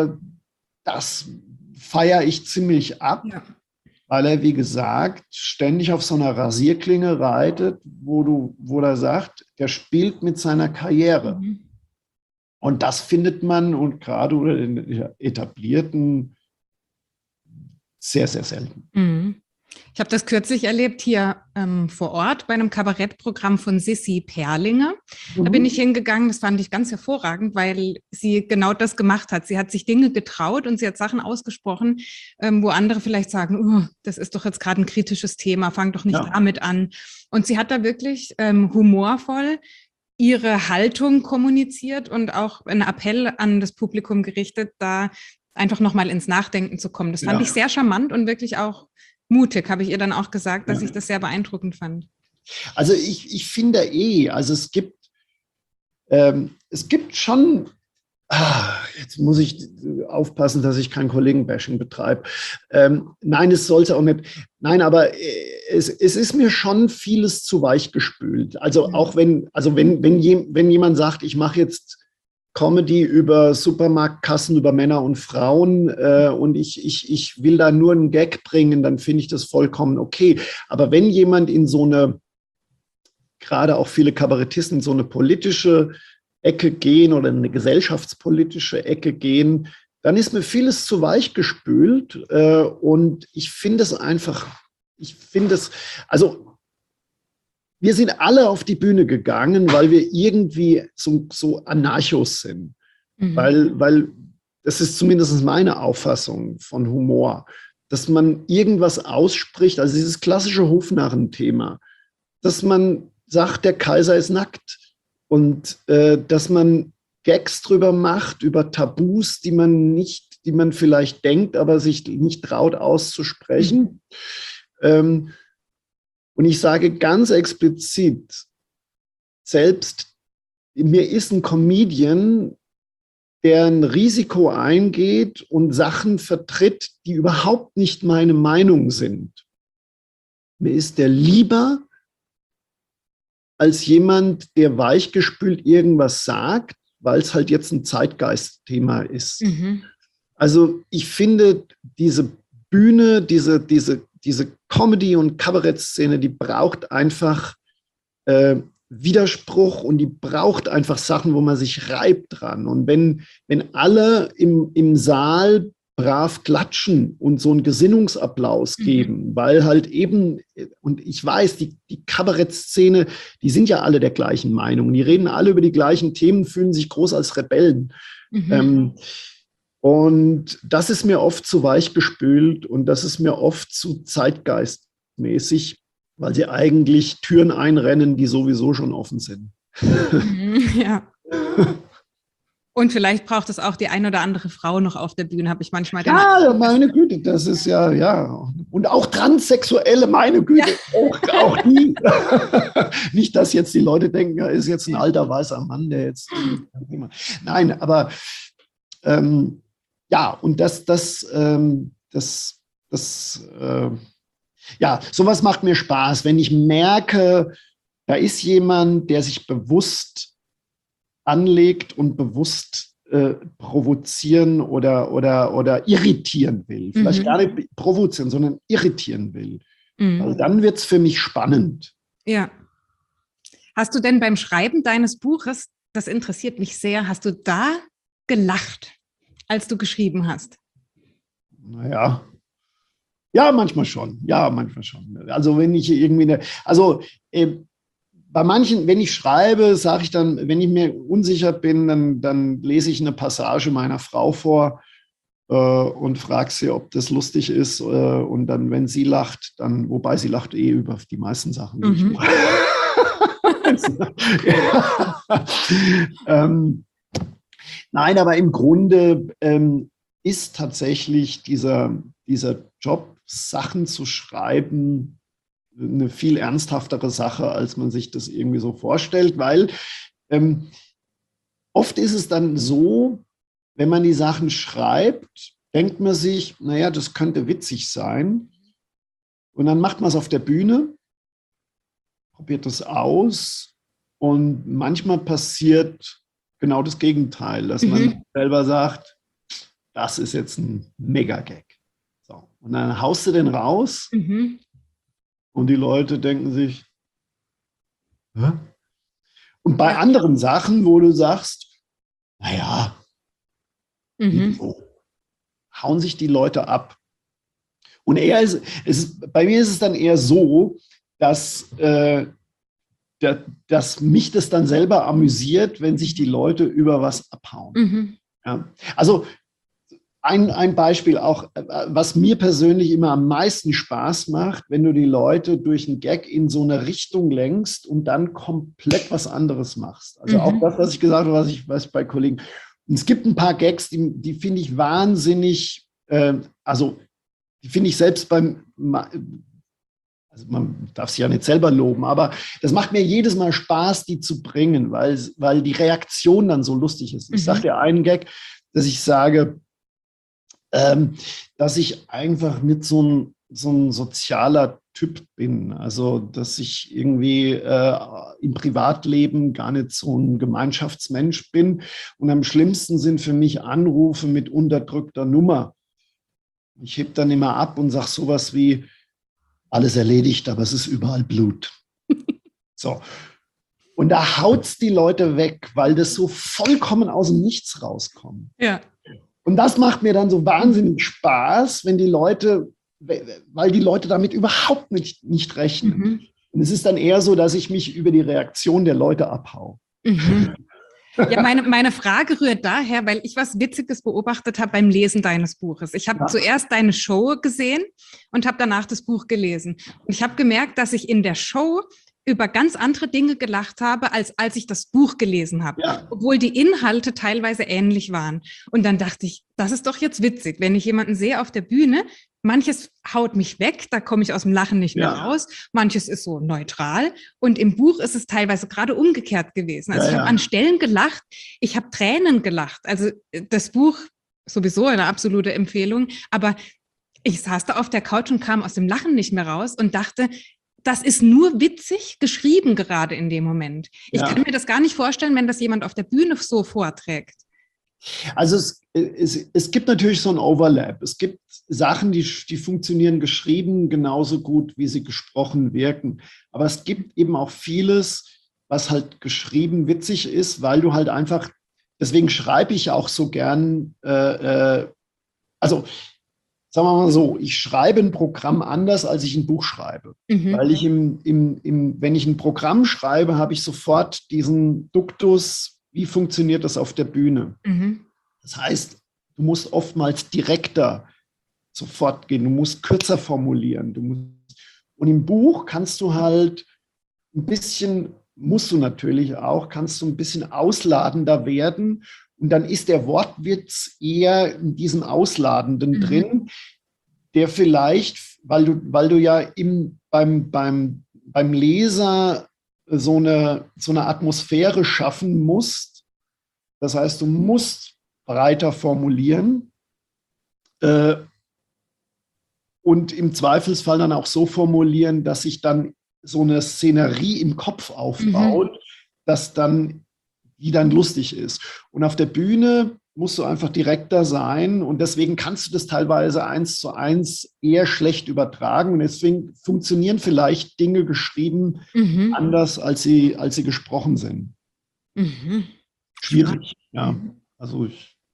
feiere ich ziemlich ab. Ja. Weil er, wie gesagt, ständig auf so einer Rasierklinge reitet, wo er sagt, der spielt mit seiner Karriere. Und das findet man, und gerade unter den Etablierten, sehr, sehr selten. Ich habe das kürzlich erlebt hier vor Ort bei einem Kabarettprogramm von Sissi Perlinger. Da bin ich hingegangen, das fand ich ganz hervorragend, weil sie genau das gemacht hat. Sie hat sich Dinge getraut und sie hat Sachen ausgesprochen, wo andere vielleicht sagen, das ist doch jetzt gerade ein kritisches Thema, fang doch nicht damit an. Und sie hat da wirklich humorvoll ihre Haltung kommuniziert und auch einen Appell an das Publikum gerichtet, da einfach nochmal ins Nachdenken zu kommen. Das fand ich sehr charmant und wirklich auch mutig, habe ich ihr dann auch gesagt, dass ich das sehr beeindruckend fand. Also ich finde also es gibt schon, jetzt muss ich aufpassen, dass ich kein Kollegenbashing betreibe. Nein, es sollte auch nicht, nein, aber es ist mir schon vieles zu weich gespült. Also auch wenn jemand sagt, ich mache jetzt Comedy über Supermarktkassen, über Männer und Frauen und ich will da nur einen Gag bringen, dann finde ich das vollkommen okay. Aber wenn jemand in so eine, gerade auch viele Kabarettisten, in so eine politische Ecke gehen oder in eine gesellschaftspolitische Ecke gehen, dann ist mir vieles zu weich gespült und ich finde es einfach, also wir sind alle auf die Bühne gegangen, weil wir irgendwie so Anarchos sind. Weil das ist zumindest meine Auffassung von Humor, dass man irgendwas ausspricht, also dieses klassische Hofnarren-Thema, dass man sagt, der Kaiser ist nackt und dass man Gags drüber macht, über Tabus, die man vielleicht denkt, aber sich nicht traut auszusprechen. Und ich sage ganz explizit, selbst mir ist ein Comedian, der ein Risiko eingeht und Sachen vertritt, die überhaupt nicht meine Meinung sind. Mir ist der lieber als jemand, der weichgespült irgendwas sagt, weil es halt jetzt ein Zeitgeistthema ist. Also ich finde, diese Bühne, diese Comedy- und Kabarettszene, die braucht einfach Widerspruch und die braucht einfach Sachen, wo man sich reibt dran. Und wenn alle im Saal brav klatschen und so einen Gesinnungsapplaus geben, weil halt eben, und ich weiß, die Kabarettszene, die sind ja alle der gleichen Meinung, die reden alle über die gleichen Themen, fühlen sich groß als Rebellen. Und das ist mir oft zu weich gespült und das ist mir oft zu zeitgeistmäßig, weil sie eigentlich Türen einrennen, die sowieso schon offen sind. Ja. Und vielleicht braucht es auch die ein oder andere Frau noch auf der Bühne, habe ich manchmal den Ja, meine Güte, das ist ja. Und auch Transsexuelle, meine Güte, auch die. Nicht, dass jetzt die Leute denken, er ist jetzt ein alter weißer Mann, der jetzt. Nein, aber ja, und sowas macht mir Spaß, wenn ich merke, da ist jemand, der sich bewusst anlegt und bewusst provozieren oder irritieren will. Vielleicht gar nicht provozieren, sondern irritieren will. Also dann wird es für mich spannend. Ja. Hast du denn beim Schreiben deines Buches, das interessiert mich sehr, hast du da gelacht, als du geschrieben hast? Naja. Ja, manchmal schon. Also wenn ich irgendwie bei manchen, wenn ich schreibe, sage ich dann, wenn ich mir unsicher bin, dann lese ich eine Passage meiner Frau vor und frage sie, ob das lustig ist. Und dann, wenn sie lacht, wobei sie lacht über die meisten Sachen, die ich mache. Nein, aber im Grunde ist tatsächlich dieser Job, Sachen zu schreiben, eine viel ernsthaftere Sache, als man sich das irgendwie so vorstellt, weil oft ist es dann so, wenn man die Sachen schreibt, denkt man sich, naja, das könnte witzig sein. Und dann macht man es auf der Bühne, probiert das aus und manchmal passiert genau das Gegenteil, dass man selber sagt, das ist jetzt ein Mega-Gag. So. Und dann haust du den raus und die Leute denken sich, hä? Und bei anderen Sachen, wo du sagst, naja, hauen sich die Leute ab. Und bei mir ist es dann eher so, dass mich das dann selber amüsiert, wenn sich die Leute über was abhauen. Mhm. Ja. Also ein Beispiel auch, was mir persönlich immer am meisten Spaß macht, wenn du die Leute durch einen Gag in so eine Richtung lenkst und dann komplett was anderes machst. Also auch das, was ich gesagt habe, was ich weiß bei Kollegen. Und es gibt ein paar Gags, die finde ich wahnsinnig, also die finde ich selbst also man darf sich ja nicht selber loben, aber das macht mir jedes Mal Spaß, die zu bringen, weil die Reaktion dann so lustig ist. Ich sage dir einen Gag, dass ich sage, dass ich einfach nicht so ein sozialer Typ bin. Also, dass ich irgendwie im Privatleben gar nicht so ein Gemeinschaftsmensch bin. Und am schlimmsten sind für mich Anrufe mit unterdrückter Nummer. Ich heb dann immer ab und sage sowas wie, alles erledigt, aber es ist überall Blut. So. Und da haut's die Leute weg, weil das so vollkommen aus dem Nichts rauskommt. Ja. Und das macht mir dann so wahnsinnig Spaß, weil die Leute damit überhaupt nicht rechnen. Mhm. Und es ist dann eher so, dass ich mich über die Reaktion der Leute abhaue. Mhm. Ja, meine Frage rührt daher, weil ich was Witziges beobachtet habe beim Lesen deines Buches. Ich habe zuerst deine Show gesehen und habe danach das Buch gelesen. Und ich habe gemerkt, dass ich in der Show über ganz andere Dinge gelacht habe, als ich das Buch gelesen habe, obwohl die Inhalte teilweise ähnlich waren. Und dann dachte ich, das ist doch jetzt witzig, wenn ich jemanden sehe auf der Bühne, manches haut mich weg, da komme ich aus dem Lachen nicht mehr raus, manches ist so neutral und im Buch ist es teilweise gerade umgekehrt gewesen. Also ich habe an Stellen gelacht, ich habe Tränen gelacht. Also das Buch sowieso eine absolute Empfehlung, aber ich saß da auf der Couch und kam aus dem Lachen nicht mehr raus und dachte, das ist nur witzig geschrieben gerade in dem Moment. Ich kann mir das gar nicht vorstellen, wenn das jemand auf der Bühne so vorträgt. Also es gibt natürlich so ein Overlap. Es gibt Sachen, die funktionieren geschrieben genauso gut, wie sie gesprochen wirken. Aber es gibt eben auch vieles, was halt geschrieben witzig ist, weil du halt einfach, deswegen schreibe ich auch so gern, also sagen wir mal so, ich schreibe ein Programm anders, als ich ein Buch schreibe. Weil ich wenn ich ein Programm schreibe, habe ich sofort diesen Duktus, wie funktioniert das auf der Bühne? Das heißt, du musst oftmals direkter sofort gehen, du musst kürzer formulieren. Und im Buch kannst du halt ein bisschen, musst du natürlich auch, kannst du ein bisschen ausladender werden. Und dann ist der Wortwitz eher in diesem Ausladenden drin, der vielleicht, weil du ja beim Leser so eine Atmosphäre schaffen musst. Das heißt, du musst breiter formulieren und im Zweifelsfall dann auch so formulieren, dass sich dann so eine Szenerie im Kopf aufbaut, die dann lustig ist. Und auf der Bühne musst du einfach direkter sein und deswegen kannst du das teilweise 1:1 eher schlecht übertragen und deswegen funktionieren vielleicht Dinge geschrieben anders, als sie gesprochen sind. Schwierig, ja. Also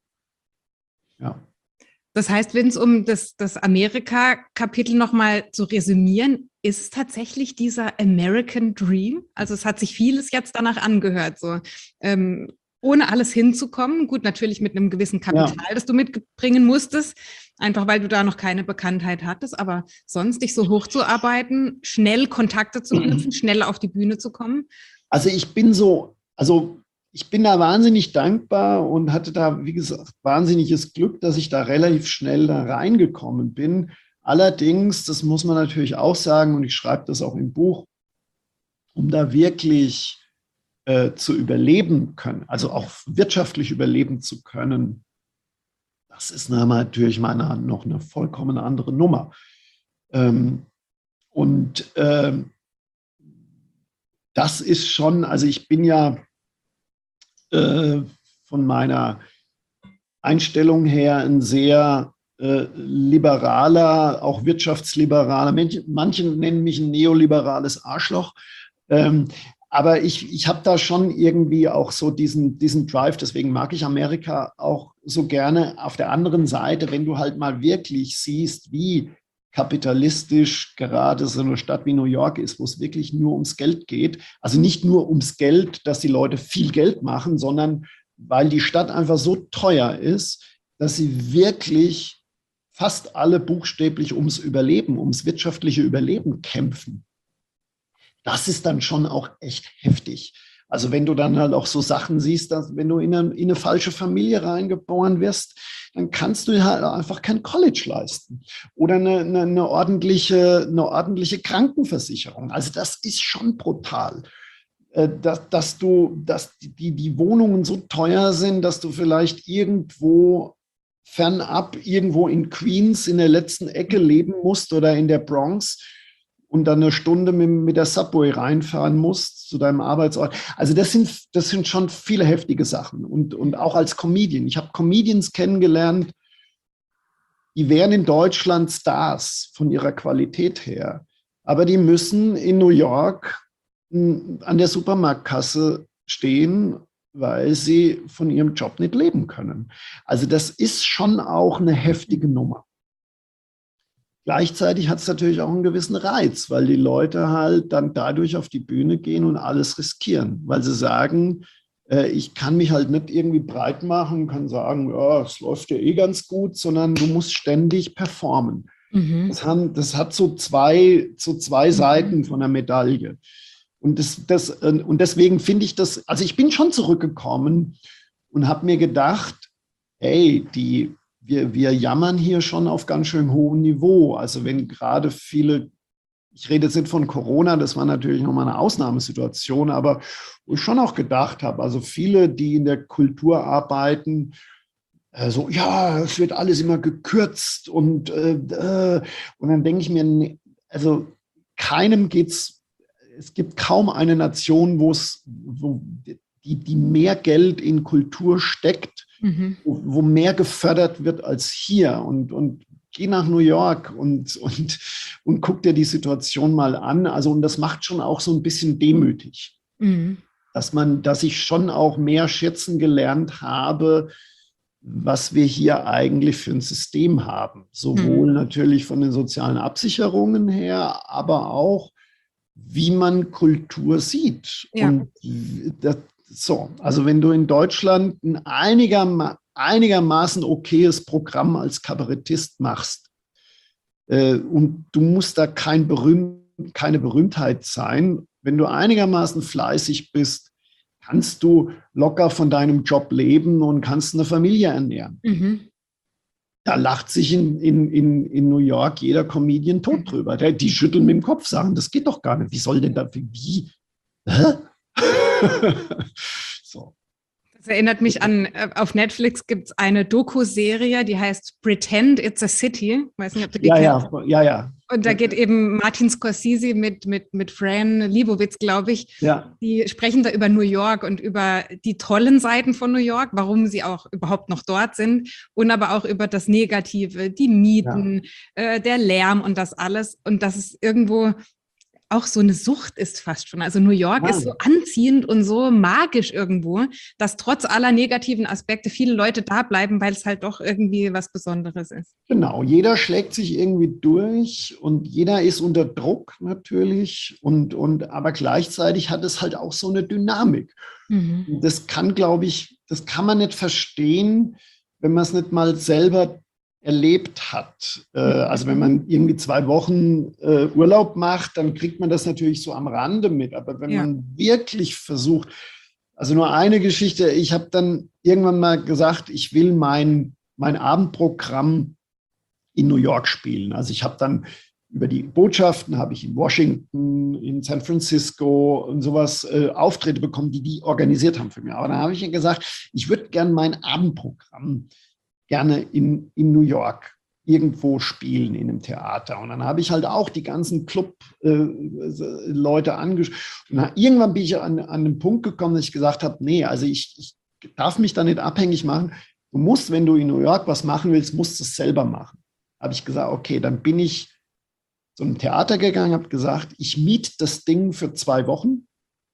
Das heißt, wenn es um das Amerika-Kapitel nochmal zu resümieren, ist es tatsächlich dieser American Dream? Also es hat sich vieles jetzt danach angehört, so ohne alles hinzukommen. Gut, natürlich mit einem gewissen Kapital, das du mitbringen musstest, einfach weil du da noch keine Bekanntheit hattest, aber sonst dich so hochzuarbeiten, schnell Kontakte zu knüpfen, schnell auf die Bühne zu kommen. Also ich bin da wahnsinnig dankbar und hatte da, wie gesagt, wahnsinniges Glück, dass ich da relativ schnell da reingekommen bin. Allerdings, das muss man natürlich auch sagen, und ich schreibe das auch im Buch, um da wirklich zu überleben können, also auch wirtschaftlich überleben zu können, das ist natürlich noch eine vollkommen andere Nummer. Das ist schon, also ich bin ja von meiner Einstellung her ein sehr liberaler, auch wirtschaftsliberaler, manche nennen mich ein neoliberales Arschloch, aber ich habe da schon irgendwie auch so diesen Drive, deswegen mag ich Amerika auch so gerne. Auf der anderen Seite, wenn du halt mal wirklich siehst, wie kapitalistisch gerade so eine Stadt wie New York ist, wo es wirklich nur ums Geld geht. Also nicht nur ums Geld, dass die Leute viel Geld machen, sondern weil die Stadt einfach so teuer ist, dass sie wirklich fast alle buchstäblich ums Überleben, ums wirtschaftliche Überleben kämpfen. Das ist dann schon auch echt heftig. Also wenn du dann halt auch so Sachen siehst, dass wenn du in eine falsche Familie reingeboren wirst, dann kannst du halt einfach kein College leisten oder eine ordentliche Krankenversicherung. Also das ist schon brutal, dass die Wohnungen so teuer sind, dass du vielleicht irgendwo fernab, irgendwo in Queens in der letzten Ecke leben musst oder in der Bronx und dann eine Stunde mit der Subway reinfahren musst zu deinem Arbeitsort. Also das sind schon viele heftige Sachen. Und auch als Comedian. Ich habe Comedians kennengelernt, die wären in Deutschland Stars von ihrer Qualität her. Aber die müssen in New York an der Supermarktkasse stehen, weil sie von ihrem Job nicht leben können. Also das ist schon auch eine heftige Nummer. Gleichzeitig hat es natürlich auch einen gewissen Reiz, weil die Leute halt dann dadurch auf die Bühne gehen und alles riskieren, weil sie sagen, ich kann mich halt nicht irgendwie breit machen, kann sagen, ja, es läuft ja eh ganz gut, sondern du musst ständig performen. Mhm. Das hat so zwei Seiten von der Medaille. Und deswegen finde ich das, also ich bin schon zurückgekommen und habe mir gedacht, hey, wir jammern hier schon auf ganz schön hohem Niveau. Also wenn gerade viele, ich rede jetzt nicht von Corona, das war natürlich nochmal eine Ausnahmesituation, aber wo ich schon auch gedacht habe, also viele, die in der Kultur arbeiten, so, ja, es wird alles immer gekürzt und dann denke ich mir, also keinem es gibt kaum eine Nation, wo die mehr Geld in Kultur steckt, wo mehr gefördert wird als hier. Und geh nach New York und guck dir die Situation mal an. Also, und das macht schon auch so ein bisschen demütig, dass ich schon auch mehr schätzen gelernt habe, was wir hier eigentlich für ein System haben. Sowohl natürlich von den sozialen Absicherungen her, aber auch, wie man Kultur sieht. Ja. Und also wenn du in Deutschland ein einigermaßen okayes Programm als Kabarettist machst und du musst da keine Berühmtheit sein, wenn du einigermaßen fleißig bist, kannst du locker von deinem Job leben und kannst eine Familie ernähren. Da lacht sich in New York jeder Comedian tot drüber. Die schütteln mit dem Kopf, sagen, das geht doch gar nicht. Wie soll denn da, wie? Hä? So. Das erinnert mich an, auf Netflix gibt es eine Doku-Serie, die heißt Pretend It's a City. Ich weiß nicht, ob du die kennst. Ja. Und da geht eben Martin Scorsese mit Fran Lebowitz, glaube ich. Ja. Die sprechen da über New York und über die tollen Seiten von New York, warum sie auch überhaupt noch dort sind und aber auch über das Negative, die Mieten, der Lärm und das alles. Und das ist irgendwo auch so eine Sucht ist fast schon. Also New York ist so anziehend und so magisch irgendwo, dass trotz aller negativen Aspekte viele Leute da bleiben, weil es halt doch irgendwie was Besonderes ist. Genau, jeder schlägt sich irgendwie durch und jeder ist unter Druck natürlich aber gleichzeitig hat es halt auch so eine Dynamik. Das kann man nicht verstehen, wenn man es nicht mal selber erlebt hat. Also wenn man irgendwie 2 Wochen Urlaub macht, dann kriegt man das natürlich so am Rande mit. Aber wenn man wirklich versucht, also nur eine Geschichte, ich habe dann irgendwann mal gesagt, ich will mein Abendprogramm in New York spielen. Also ich habe dann über die Botschaften, habe ich in Washington, in San Francisco und sowas Auftritte bekommen, die organisiert haben für mich. Aber dann habe ich gesagt, ich würde gerne mein Abendprogramm gerne in New York irgendwo spielen in einem Theater. Und dann habe ich halt auch die ganzen Club-Leute angesprochen. Und irgendwann bin ich an den Punkt gekommen, dass ich gesagt habe, nee, also ich darf mich da nicht abhängig machen. Du musst, wenn du in New York was machen willst, musst du es selber machen. Habe ich gesagt, okay, dann bin ich zu einem Theater gegangen, habe gesagt, ich miete das Ding für 2 Wochen.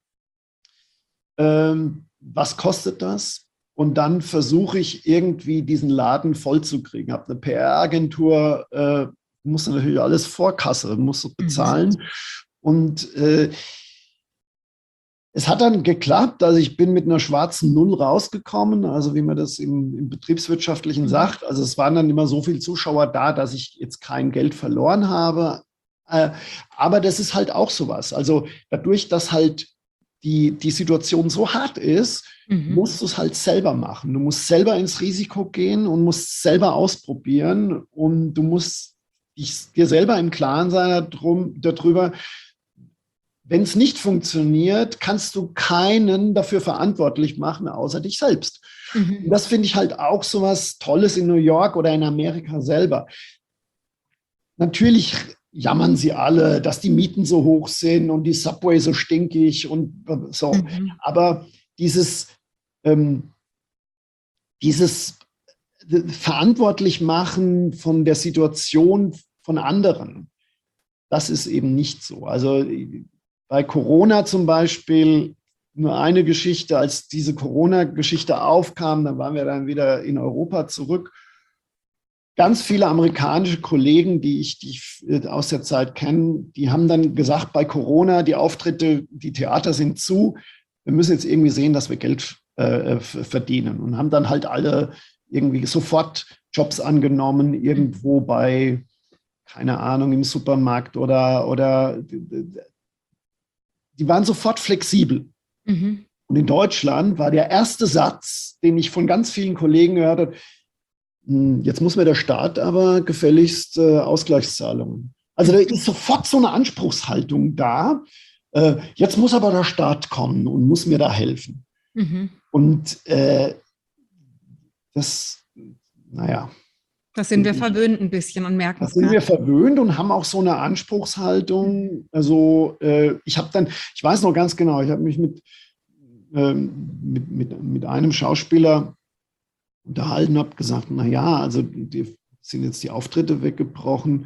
Was kostet das? Und dann versuche ich irgendwie diesen Laden voll zu kriegen. Habe eine PR-Agentur Du musst natürlich alles Vorkasse, musst du bezahlen. Und es hat dann geklappt, also ich bin mit einer schwarzen Null rausgekommen, also wie man das im Betriebswirtschaftlichen sagt. Also es waren dann immer so viele Zuschauer da, dass ich jetzt kein Geld verloren habe. Aber das ist halt auch sowas. Also dadurch, dass halt die Situation so hart ist, musst du es halt selber machen. Du musst selber ins Risiko gehen und musst selber ausprobieren und du musst dir selber im Klaren sein darüber, wenn es nicht funktioniert, kannst du keinen dafür verantwortlich machen, außer dich selbst. Und das finde ich halt auch so was Tolles in New York oder in Amerika selber. Natürlich jammern sie alle, dass die Mieten so hoch sind und die Subway so stinkig und so. Aber dieses verantwortlich machen von der Situation von anderen, das ist eben nicht so. Also bei Corona zum Beispiel, nur eine Geschichte, als diese Corona-Geschichte aufkam, dann waren wir dann wieder in Europa zurück. Ganz viele amerikanische Kollegen, die ich aus der Zeit kenne, die haben dann gesagt, bei Corona, die Auftritte, die Theater sind zu, wir müssen jetzt irgendwie sehen, dass wir Geld verdienen und haben dann halt alle irgendwie sofort Jobs angenommen, irgendwo bei, keine Ahnung, im Supermarkt oder die waren sofort flexibel. Und in Deutschland war der erste Satz, den ich von ganz vielen Kollegen gehört habe, jetzt muss mir der Staat aber gefälligst Ausgleichszahlungen. Also da ist sofort so eine Anspruchshaltung da. Jetzt muss aber der Staat kommen und muss mir da helfen. Und das, naja. Das sind wir verwöhnt ein bisschen und merken es. Das sind wir verwöhnt und haben auch so eine Anspruchshaltung. Also ich weiß noch ganz genau, ich habe mich mit einem Schauspieler unterhalten, habe gesagt, naja, also sind jetzt die Auftritte weggebrochen.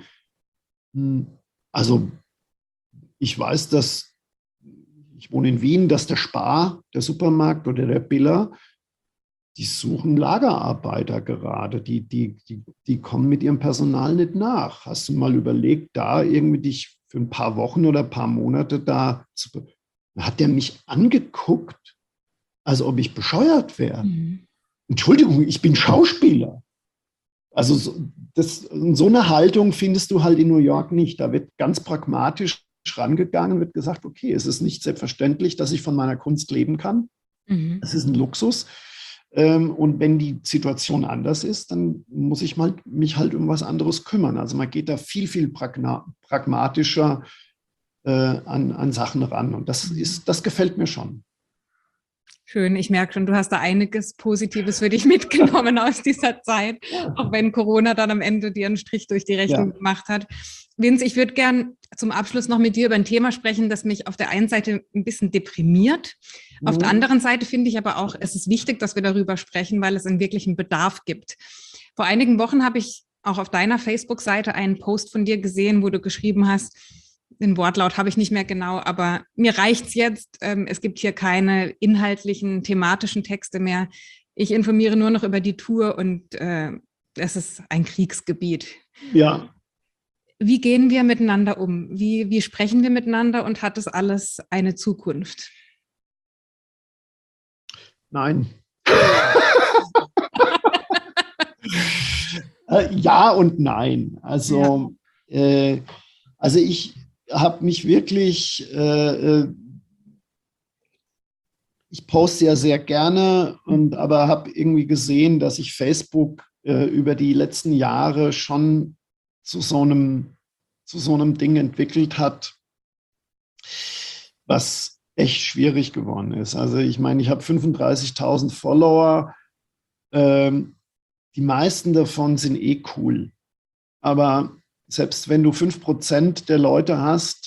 Also ich weiß, dass ich wohne in Wien, dass der Spar, der Supermarkt oder der Biller, die suchen Lagerarbeiter gerade. Die kommen mit ihrem Personal nicht nach. Hast du mal überlegt, da irgendwie dich für ein paar Wochen oder ein paar Monate da zu... Da hat der mich angeguckt, als ob ich bescheuert wäre. Entschuldigung, ich bin Schauspieler. Also so eine Haltung findest du halt in New York nicht. Da wird ganz pragmatisch rangegangen, wird gesagt, okay, es ist nicht selbstverständlich, dass ich von meiner Kunst leben kann. Es ist ein Luxus. Und wenn die Situation anders ist, dann muss ich mich halt um was anderes kümmern. Also man geht da viel, viel pragmatischer an Sachen ran. Und das gefällt mir schon. Schön, ich merke schon, du hast da einiges Positives für dich mitgenommen aus dieser Zeit, auch wenn Corona dann am Ende dir einen Strich durch die Rechnung gemacht hat. Vince, ich würde gern zum Abschluss noch mit dir über ein Thema sprechen, das mich auf der einen Seite ein bisschen deprimiert. Auf der anderen Seite finde ich aber auch, es ist wichtig, dass wir darüber sprechen, weil es einen wirklichen Bedarf gibt. Vor einigen Wochen habe ich auch auf deiner Facebook-Seite einen Post von dir gesehen, wo du geschrieben hast, den Wortlaut habe ich nicht mehr genau, aber mir reicht's jetzt. Es gibt hier keine inhaltlichen, thematischen Texte mehr. Ich informiere nur noch über die Tour und es ist ein Kriegsgebiet. Ja. Wie gehen wir miteinander um? Wie sprechen wir miteinander und hat das alles eine Zukunft? Nein. Ja und nein. Also ich habe mich wirklich, ich poste ja sehr gerne, aber habe irgendwie gesehen, dass sich Facebook über die letzten Jahre schon zu so einem Ding entwickelt hat, was echt schwierig geworden ist. Also ich meine, ich habe 35.000 Follower, die meisten davon sind cool, aber selbst wenn du 5% der Leute hast,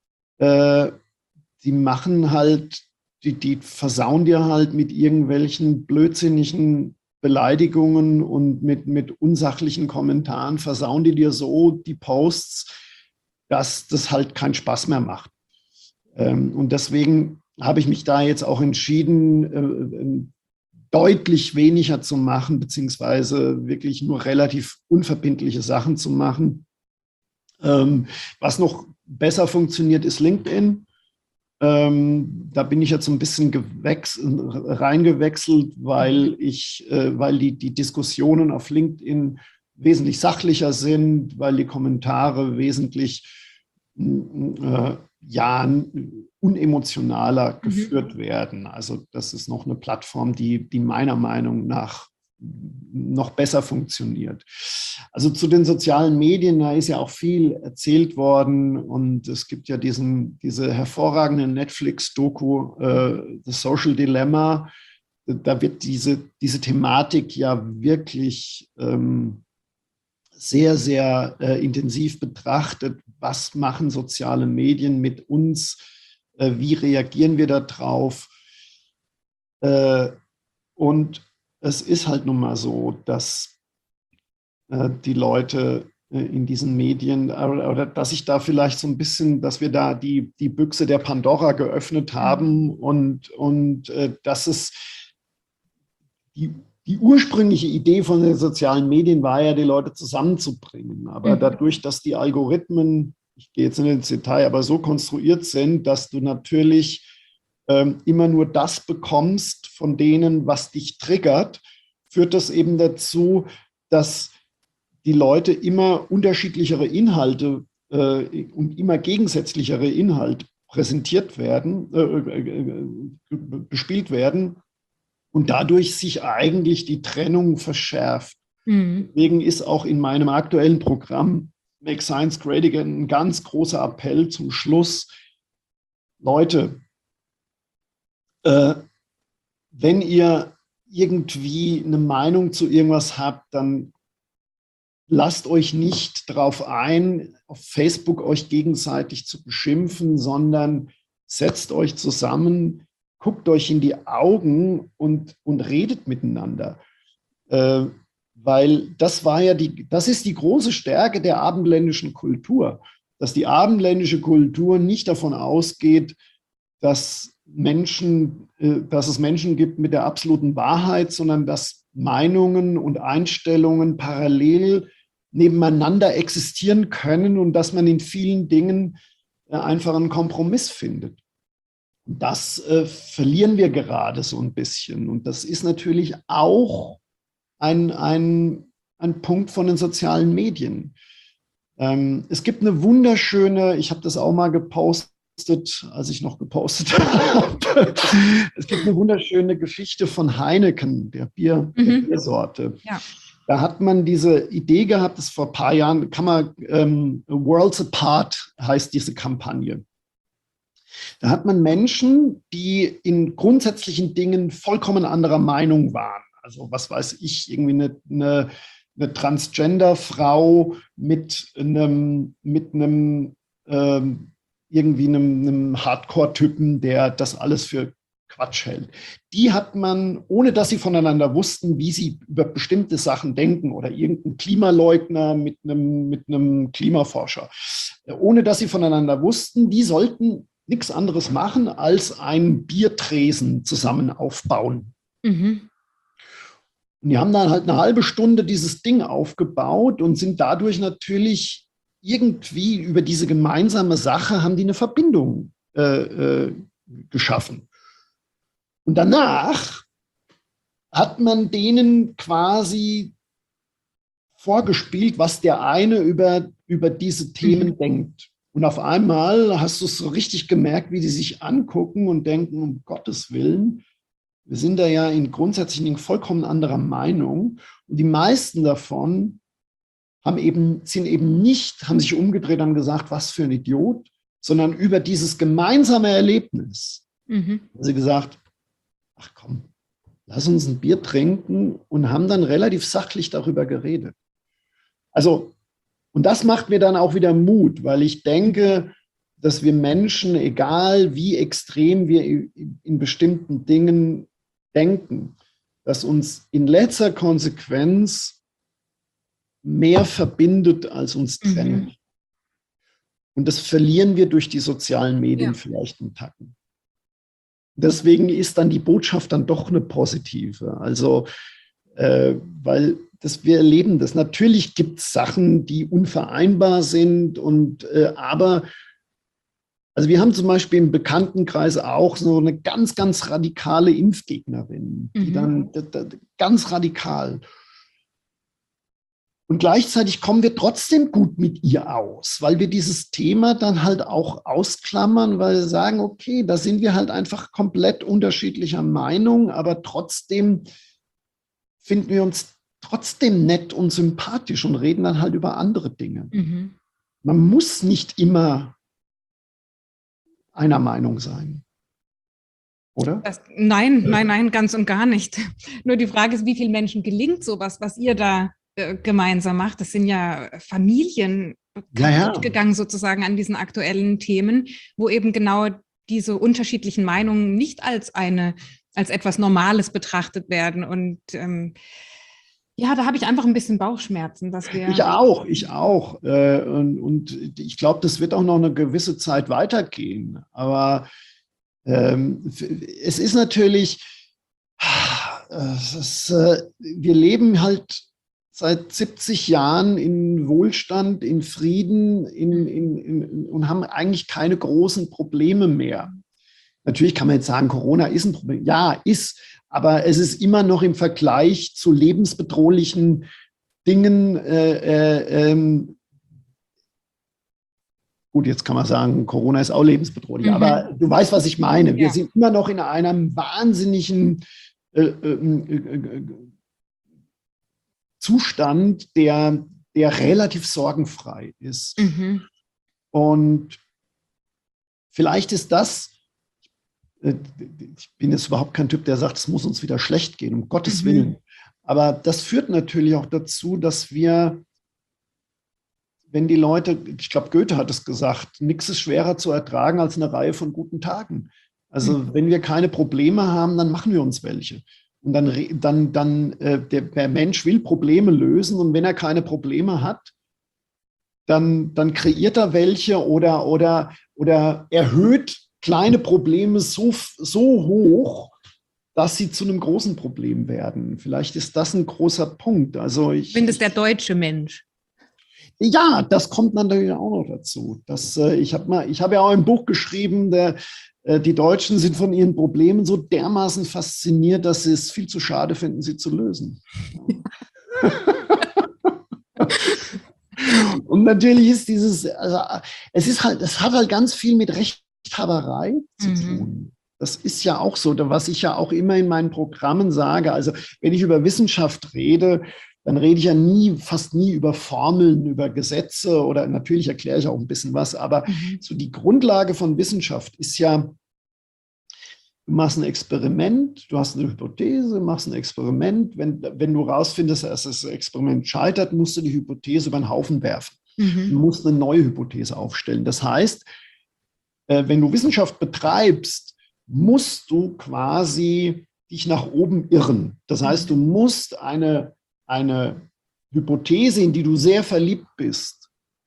die machen halt, die versauen dir halt mit irgendwelchen blödsinnigen Beleidigungen und mit unsachlichen Kommentaren, versauen die dir so die Posts, dass das halt keinen Spaß mehr macht. Und deswegen habe ich mich da jetzt auch entschieden, deutlich weniger zu machen, beziehungsweise wirklich nur relativ unverbindliche Sachen zu machen. Was noch besser funktioniert, ist LinkedIn. Da bin ich jetzt so ein bisschen reingewechselt, weil die Diskussionen auf LinkedIn wesentlich sachlicher sind, weil die Kommentare wesentlich unemotionaler geführt werden. Also das ist noch eine Plattform, die meiner Meinung nach noch besser funktioniert. Also zu den sozialen Medien, da ist ja auch viel erzählt worden und es gibt ja diese hervorragende Netflix-Doku, The Social Dilemma. Da wird diese Thematik ja wirklich sehr, sehr intensiv betrachtet. Was machen soziale Medien mit uns? Wie reagieren wir darauf? Und es ist halt nun mal so, dass die Leute in diesen Medien oder dass ich da vielleicht so ein bisschen, dass wir da die Büchse der Pandora geöffnet haben und dass es die ursprüngliche Idee von den sozialen Medien war ja, die Leute zusammenzubringen. Aber dadurch, dass die Algorithmen, ich gehe jetzt nicht ins Detail, aber so konstruiert sind, dass du natürlich immer nur das bekommst von denen, was dich triggert, führt das eben dazu, dass die Leute immer unterschiedlichere Inhalte und immer gegensätzlichere Inhalte präsentiert werden, bespielt werden und dadurch sich eigentlich die Trennung verschärft. Deswegen ist auch in meinem aktuellen Programm Make Science Great Again ein ganz großer Appell zum Schluss. Leute, wenn ihr irgendwie eine Meinung zu irgendwas habt, dann lasst euch nicht darauf ein, auf Facebook euch gegenseitig zu beschimpfen, sondern setzt euch zusammen, guckt euch in die Augen und redet miteinander. Weil das ist die große Stärke der abendländischen Kultur, dass die abendländische Kultur nicht davon ausgeht, dass es Menschen gibt mit der absoluten Wahrheit, sondern dass Meinungen und Einstellungen parallel nebeneinander existieren können und dass man in vielen Dingen einfach einen Kompromiss findet. Das verlieren wir gerade so ein bisschen. Und das ist natürlich auch ein Punkt von den sozialen Medien. Es gibt eine wunderschöne, ich habe das auch mal gepostet, als ich noch gepostet habe. Es gibt eine wunderschöne Geschichte von Heineken, der Biersorte. Ja. Da hat man diese Idee gehabt, das vor ein paar Jahren, Worlds Apart heißt diese Kampagne. Da hat man Menschen, die in grundsätzlichen Dingen vollkommen anderer Meinung waren. Also was weiß ich, irgendwie eine Transgender-Frau mit einem Hardcore-Typen, der das alles für Quatsch hält. Die hat man, ohne dass sie voneinander wussten, wie sie über bestimmte Sachen denken oder irgendein Klimaleugner mit einem Klimaforscher, ohne dass sie voneinander wussten, die sollten nichts anderes machen, als einen Biertresen zusammen aufbauen. Und die haben dann halt eine halbe Stunde dieses Ding aufgebaut und sind dadurch natürlich irgendwie über diese gemeinsame Sache haben die eine Verbindung geschaffen. Und danach hat man denen quasi vorgespielt, was der eine über diese Themen denkt. Und auf einmal hast du es so richtig gemerkt, wie die sich angucken und denken, um Gottes Willen, wir sind da ja in grundsätzlich vollkommen anderer Meinung. Und die meisten davon haben sich umgedreht und gesagt, was für ein Idiot, sondern über dieses gemeinsame Erlebnis haben sie gesagt, ach komm, lass uns ein Bier trinken und haben dann relativ sachlich darüber geredet. Also, und das macht mir dann auch wieder Mut, weil ich denke, dass wir Menschen, egal wie extrem wir in bestimmten Dingen denken, dass uns in letzter Konsequenz mehr verbindet, als uns trennt. Und das verlieren wir durch die sozialen Medien vielleicht einen Tacken. Deswegen ist dann die Botschaft dann doch eine positive. Also, weil wir erleben das. Natürlich gibt es Sachen, die unvereinbar sind aber also wir haben zum Beispiel im Bekanntenkreis auch so eine ganz, ganz radikale Impfgegnerin, die dann ganz radikal. Und gleichzeitig kommen wir trotzdem gut mit ihr aus, weil wir dieses Thema dann halt auch ausklammern, weil wir sagen, okay, da sind wir halt einfach komplett unterschiedlicher Meinung, aber trotzdem finden wir uns trotzdem nett und sympathisch und reden dann halt über andere Dinge. Mhm. Man muss nicht immer einer Meinung sein, oder? Nein, ganz und gar nicht. Nur die Frage ist, wie vielen Menschen gelingt sowas, was ihr da gemeinsam macht? Das sind ja Familien kaputt gegangen sozusagen an diesen aktuellen Themen, wo eben genau diese unterschiedlichen Meinungen nicht als etwas Normales betrachtet werden. Und da habe ich einfach ein bisschen Bauchschmerzen, dass wir. Ich auch. Und ich glaube, das wird auch noch eine gewisse Zeit weitergehen. Aber es ist natürlich, wir leben halt seit 70 Jahren in Wohlstand, in Frieden und haben eigentlich keine großen Probleme mehr. Natürlich kann man jetzt sagen, Corona ist ein Problem. Ja, ist. Aber es ist immer noch im Vergleich zu lebensbedrohlichen Dingen, gut, jetzt kann man sagen, Corona ist auch lebensbedrohlich, aber du weißt, was ich meine. Wir sind immer noch in einem wahnsinnigen Zustand, der relativ sorgenfrei ist. Mhm. Und vielleicht ist das, ich bin jetzt überhaupt kein Typ, der sagt, es muss uns wieder schlecht gehen, um Gottes Willen. Aber das führt natürlich auch dazu, dass wir, wenn die Leute, ich glaube, Goethe hat es gesagt, nichts ist schwerer zu ertragen als eine Reihe von guten Tagen. Also wenn wir keine Probleme haben, dann machen wir uns welche. Und der Mensch will Probleme lösen und wenn er keine Probleme hat, dann kreiert er welche oder erhöht kleine Probleme so hoch, dass sie zu einem großen Problem werden. Vielleicht ist das ein großer Punkt. Also ich finde es der deutsche Mensch. Ja, das kommt natürlich auch noch dazu. Ich habe ja auch ein Buch geschrieben, die Deutschen sind von ihren Problemen so dermaßen fasziniert, dass sie es viel zu schade finden, sie zu lösen. Und natürlich ist es hat halt ganz viel mit Rechthaberei zu tun. Das ist ja auch so, was ich ja auch immer in meinen Programmen sage. Also wenn ich über Wissenschaft rede, dann rede ich ja fast nie über Formeln, über Gesetze oder natürlich erkläre ich auch ein bisschen was, aber so die Grundlage von Wissenschaft ist ja, du machst ein Experiment, du hast eine Hypothese, machst ein Experiment. Wenn du rausfindest, dass das Experiment scheitert, musst du die Hypothese über den Haufen werfen. Du musst eine neue Hypothese aufstellen. Das heißt, wenn du Wissenschaft betreibst, musst du quasi dich nach oben irren. Das heißt, du musst eine Hypothese, in die du sehr verliebt bist,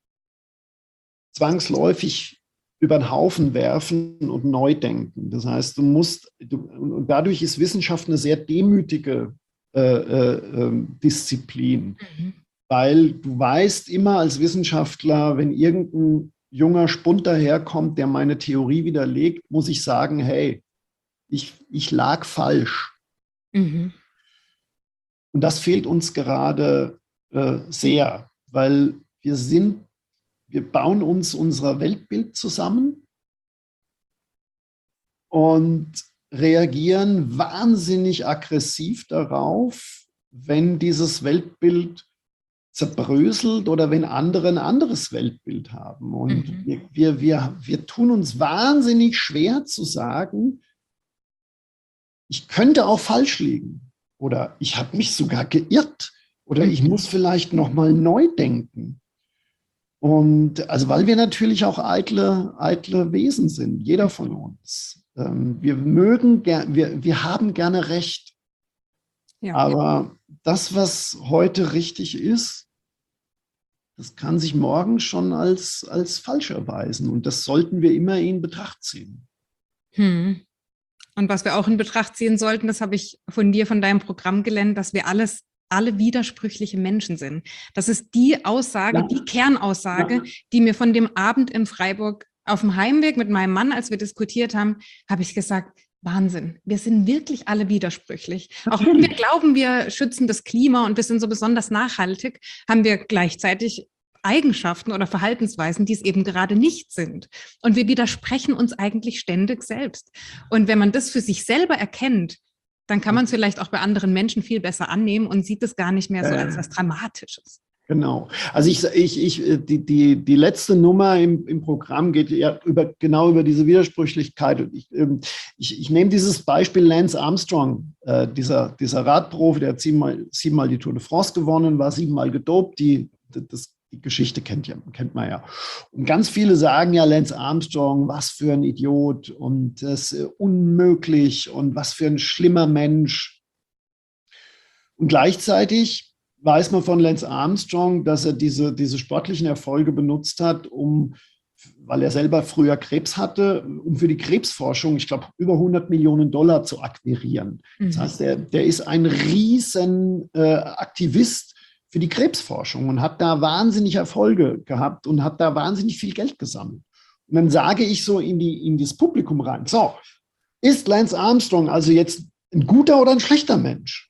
zwangsläufig über den Haufen werfen und neu denken. Das heißt, und dadurch ist Wissenschaft eine sehr demütige Disziplin, weil du weißt immer als Wissenschaftler, wenn irgendein junger Spund daherkommt, der meine Theorie widerlegt, muss ich sagen, hey, ich lag falsch. Und das fehlt uns gerade sehr, weil wir bauen uns unser Weltbild zusammen und reagieren wahnsinnig aggressiv darauf, wenn dieses Weltbild zerbröselt oder wenn andere ein anderes Weltbild haben. Und wir tun uns wahnsinnig schwer zu sagen, ich könnte auch falsch liegen oder ich habe mich sogar geirrt oder ich muss vielleicht nochmal neu denken. Und also weil wir natürlich auch eitle Wesen sind, jeder von uns. Wir haben gerne Recht. Ja. Aber das, was heute richtig ist, das kann sich morgen schon als falsch erweisen. Und das sollten wir immer in Betracht ziehen. Und was wir auch in Betracht ziehen sollten, das habe ich von dir, von deinem Programm gelernt, dass wir alles alle widersprüchliche Menschen sind. Das ist die Aussage, die Kernaussage, die mir von dem Abend in Freiburg auf dem Heimweg mit meinem Mann, als wir diskutiert haben, habe ich gesagt, Wahnsinn, wir sind wirklich alle widersprüchlich. Auch wenn wir glauben, wir schützen das Klima und wir sind so besonders nachhaltig, haben wir gleichzeitig Eigenschaften oder Verhaltensweisen, die es eben gerade nicht sind. Und wir widersprechen uns eigentlich ständig selbst. Und wenn man das für sich selber erkennt, dann kann man es vielleicht auch bei anderen Menschen viel besser annehmen und sieht es gar nicht mehr so als was Dramatisches. Genau. Also die letzte Nummer im Programm geht ja genau über diese Widersprüchlichkeit. Und ich nehme dieses Beispiel Lance Armstrong, dieser Radprofi, der hat siebenmal die Tour de France gewonnen, war 7-mal gedopt. Die Geschichte kennt man ja. Und ganz viele sagen ja, Lance Armstrong, was für ein Idiot und das ist unmöglich und was für ein schlimmer Mensch. Und gleichzeitig weiß man von Lance Armstrong, dass er diese sportlichen Erfolge benutzt hat, weil er selber früher Krebs hatte, um für die Krebsforschung, ich glaube, über $100 Millionen zu akquirieren. Das heißt, der ist ein riesen Aktivist für die Krebsforschung und hat da wahnsinnig Erfolge gehabt und hat da wahnsinnig viel Geld gesammelt. Und dann sage ich so in das Publikum rein, so, ist Lance Armstrong also jetzt ein guter oder ein schlechter Mensch?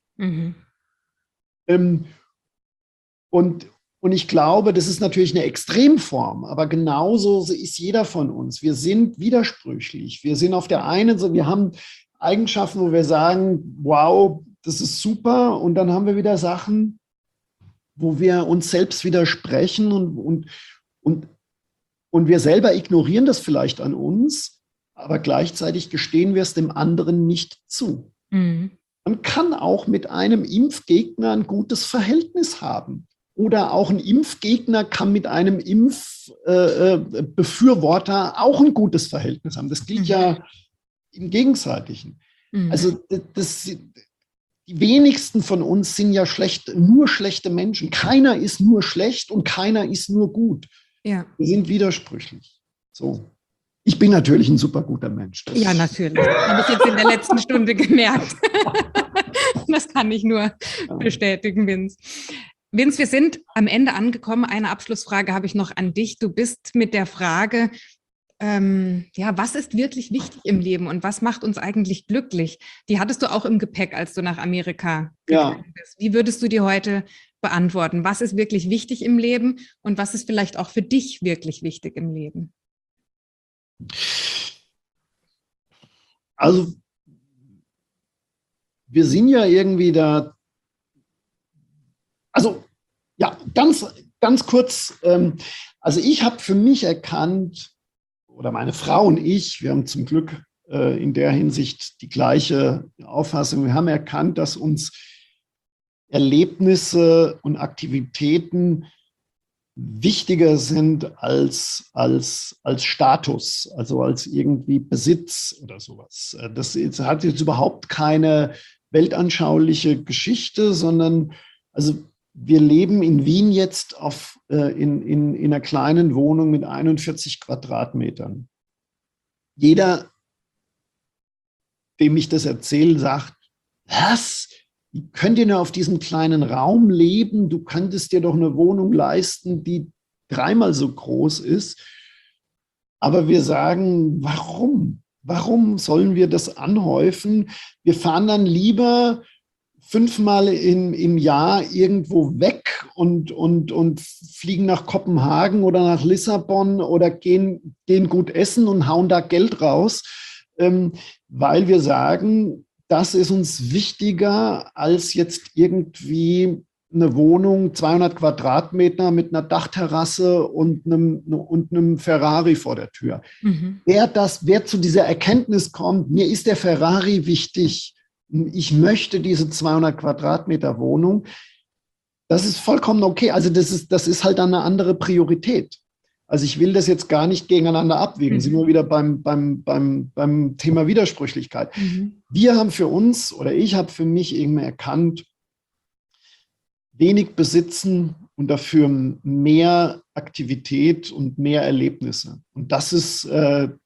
Und ich glaube, das ist natürlich eine Extremform, aber genauso ist jeder von uns. Wir sind widersprüchlich. Wir sind auf der einen Seite, wir haben Eigenschaften, wo wir sagen, wow, das ist super. Und dann haben wir wieder Sachen, wo wir uns selbst widersprechen und wir selber ignorieren das vielleicht an uns, aber gleichzeitig gestehen wir es dem anderen nicht zu. Man kann auch mit einem Impfgegner ein gutes Verhältnis haben. Oder auch ein Impfgegner kann mit einem Impfbefürworter auch ein gutes Verhältnis haben. Das gilt ja im Gegenseitigen. Also die wenigsten von uns sind ja nur schlechte Menschen. Keiner ist nur schlecht und keiner ist nur gut. Ja. Wir sind widersprüchlich. So. Ich bin natürlich ein super guter Mensch. Ja, natürlich. Habe ich jetzt in der letzten Stunde gemerkt. Das kann ich nur bestätigen, Vince. Vince, wir sind am Ende angekommen. Eine Abschlussfrage habe ich noch an dich. Du bist mit der Frage, was ist wirklich wichtig im Leben und was macht uns eigentlich glücklich? Die hattest du auch im Gepäck, als du nach Amerika gegangen bist. Wie würdest du die heute beantworten? Was ist wirklich wichtig im Leben und was ist vielleicht auch für dich wirklich wichtig im Leben? Also, wir sind ja irgendwie da. Also, ja, ganz kurz. Also, ich habe für mich erkannt, oder meine Frau und ich, wir haben zum Glück in der Hinsicht die gleiche Auffassung. Wir haben erkannt, dass uns Erlebnisse und Aktivitäten wichtiger sind als Status, also als irgendwie Besitz oder sowas. Das hat jetzt überhaupt keine weltanschauliche Geschichte, sondern also wir leben in Wien jetzt in einer kleinen Wohnung mit 41 Quadratmetern. Jeder, dem ich das erzähle, sagt, was? Wie könnt ihr nur auf diesem kleinen Raum leben? Du könntest dir doch eine Wohnung leisten, die 3-mal so groß ist. Aber wir sagen, warum? Warum sollen wir das anhäufen? Wir fahren dann lieber 5-mal im Jahr irgendwo weg und fliegen nach Kopenhagen oder nach Lissabon oder gehen gut essen und hauen da Geld raus, weil wir sagen, das ist uns wichtiger als jetzt irgendwie eine Wohnung, 200 Quadratmeter mit einer Dachterrasse und einem Ferrari vor der Tür. Wer zu dieser Erkenntnis kommt, mir ist der Ferrari wichtig, ich möchte diese 200 Quadratmeter Wohnung, das ist vollkommen okay. Also das ist halt eine andere Priorität. Also ich will das jetzt gar nicht gegeneinander abwägen. Sind wir wieder beim Thema Widersprüchlichkeit. Wir haben für uns, oder ich habe für mich irgendwie erkannt, wenig besitzen und dafür mehr Aktivität und mehr Erlebnisse. Und das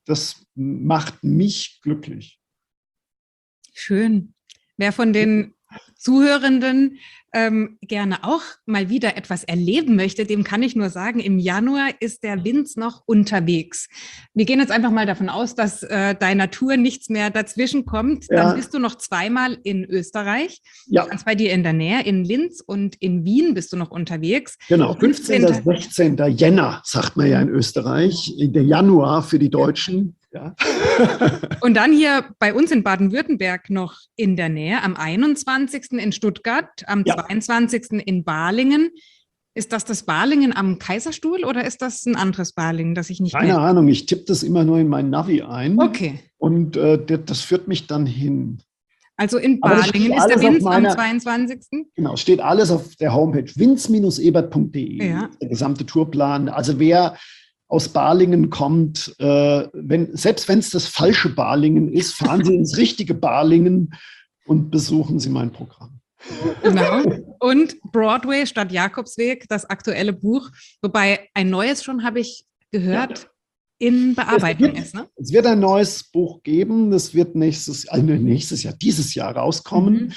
macht mich glücklich. Schön. Wer von den Zuhörenden gerne auch mal wieder etwas erleben möchte, dem kann ich nur sagen, im Januar ist der Vince noch unterwegs. Wir gehen jetzt einfach mal davon aus, dass deiner Tour nichts mehr dazwischen kommt. Dann bist du noch zweimal in Österreich. Ja. Ganz bei dir in der Nähe. In Linz und in Wien bist du noch unterwegs. Genau, 15. 16. Jänner, sagt man ja in Österreich. Der Januar für die Deutschen. Ja. Und dann hier bei uns in Baden-Württemberg noch in der Nähe, am 21. in Stuttgart, am 22. in Balingen. Ist das Balingen am Kaiserstuhl oder ist das ein anderes Balingen, das ich nicht kenne? Keine Ahnung, ich tippe das immer nur in mein Navi ein. Okay. Und das führt mich dann hin. Also in Balingen ist der Vince am 22. Genau, steht alles auf der Homepage vince-ebert.de, der gesamte Tourplan. Also wer aus Balingen kommt, selbst wenn es das falsche Balingen ist, fahren Sie ins richtige Balingen und besuchen Sie mein Programm. Genau. Und Broadway statt Jakobsweg, das aktuelle Buch, wobei ein neues schon, habe ich gehört, in Bearbeitung ist. Ne? Es wird ein neues Buch geben, das wird dieses Jahr rauskommen.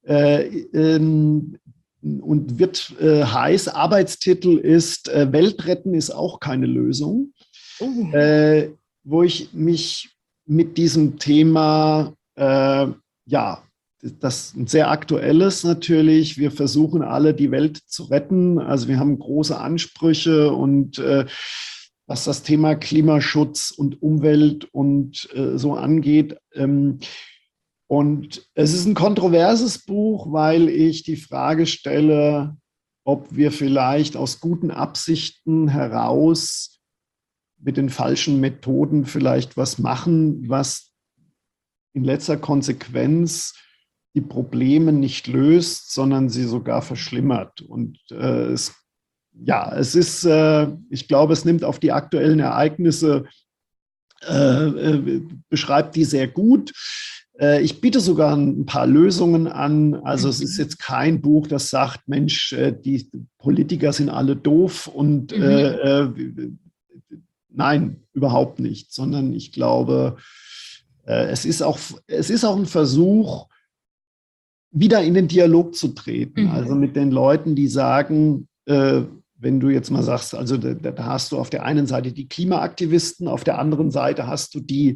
Und wird Arbeitstitel ist Weltretten ist auch keine Lösung, wo ich mich mit diesem Thema, das ist ein sehr aktuelles natürlich, wir versuchen alle die Welt zu retten, also wir haben große Ansprüche und was das Thema Klimaschutz und Umwelt und so angeht, und es ist ein kontroverses Buch, weil ich die Frage stelle, ob wir vielleicht aus guten Absichten heraus mit den falschen Methoden vielleicht was machen, was in letzter Konsequenz die Probleme nicht löst, sondern sie sogar verschlimmert. Und ich glaube, es nimmt auf die aktuellen Ereignisse, beschreibt die sehr gut. Ich biete sogar ein paar Lösungen an. Also es ist jetzt kein Buch, das sagt, Mensch, die Politiker sind alle doof und nein, überhaupt nicht. Sondern ich glaube, es ist auch ein Versuch, wieder in den Dialog zu treten. Also mit den Leuten, die sagen, wenn du jetzt mal sagst, also da hast du auf der einen Seite die Klimaaktivisten, auf der anderen Seite hast du die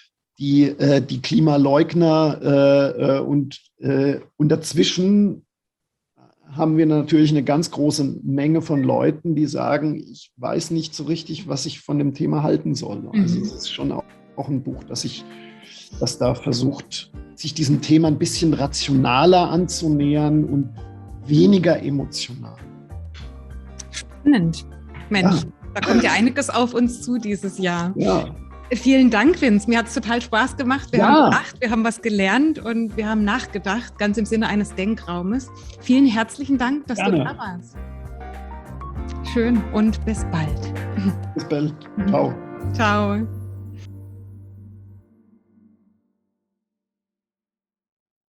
Klimaleugner und dazwischen haben wir natürlich eine ganz große Menge von Leuten, die sagen, ich weiß nicht so richtig, was ich von dem Thema halten soll. Also es ist schon auch ein Buch, das da versucht, sich diesem Thema ein bisschen rationaler anzunähern und weniger emotional. Spannend. Mensch, da kommt ja einiges auf uns zu dieses Jahr. Ja. Vielen Dank, Vince. Mir hat es total Spaß gemacht. Wir haben gelacht, wir haben was gelernt und wir haben nachgedacht, ganz im Sinne eines Denkraumes. Vielen herzlichen Dank, dass du da warst. Schön und bis bald. Bis bald. Ciao. Ciao.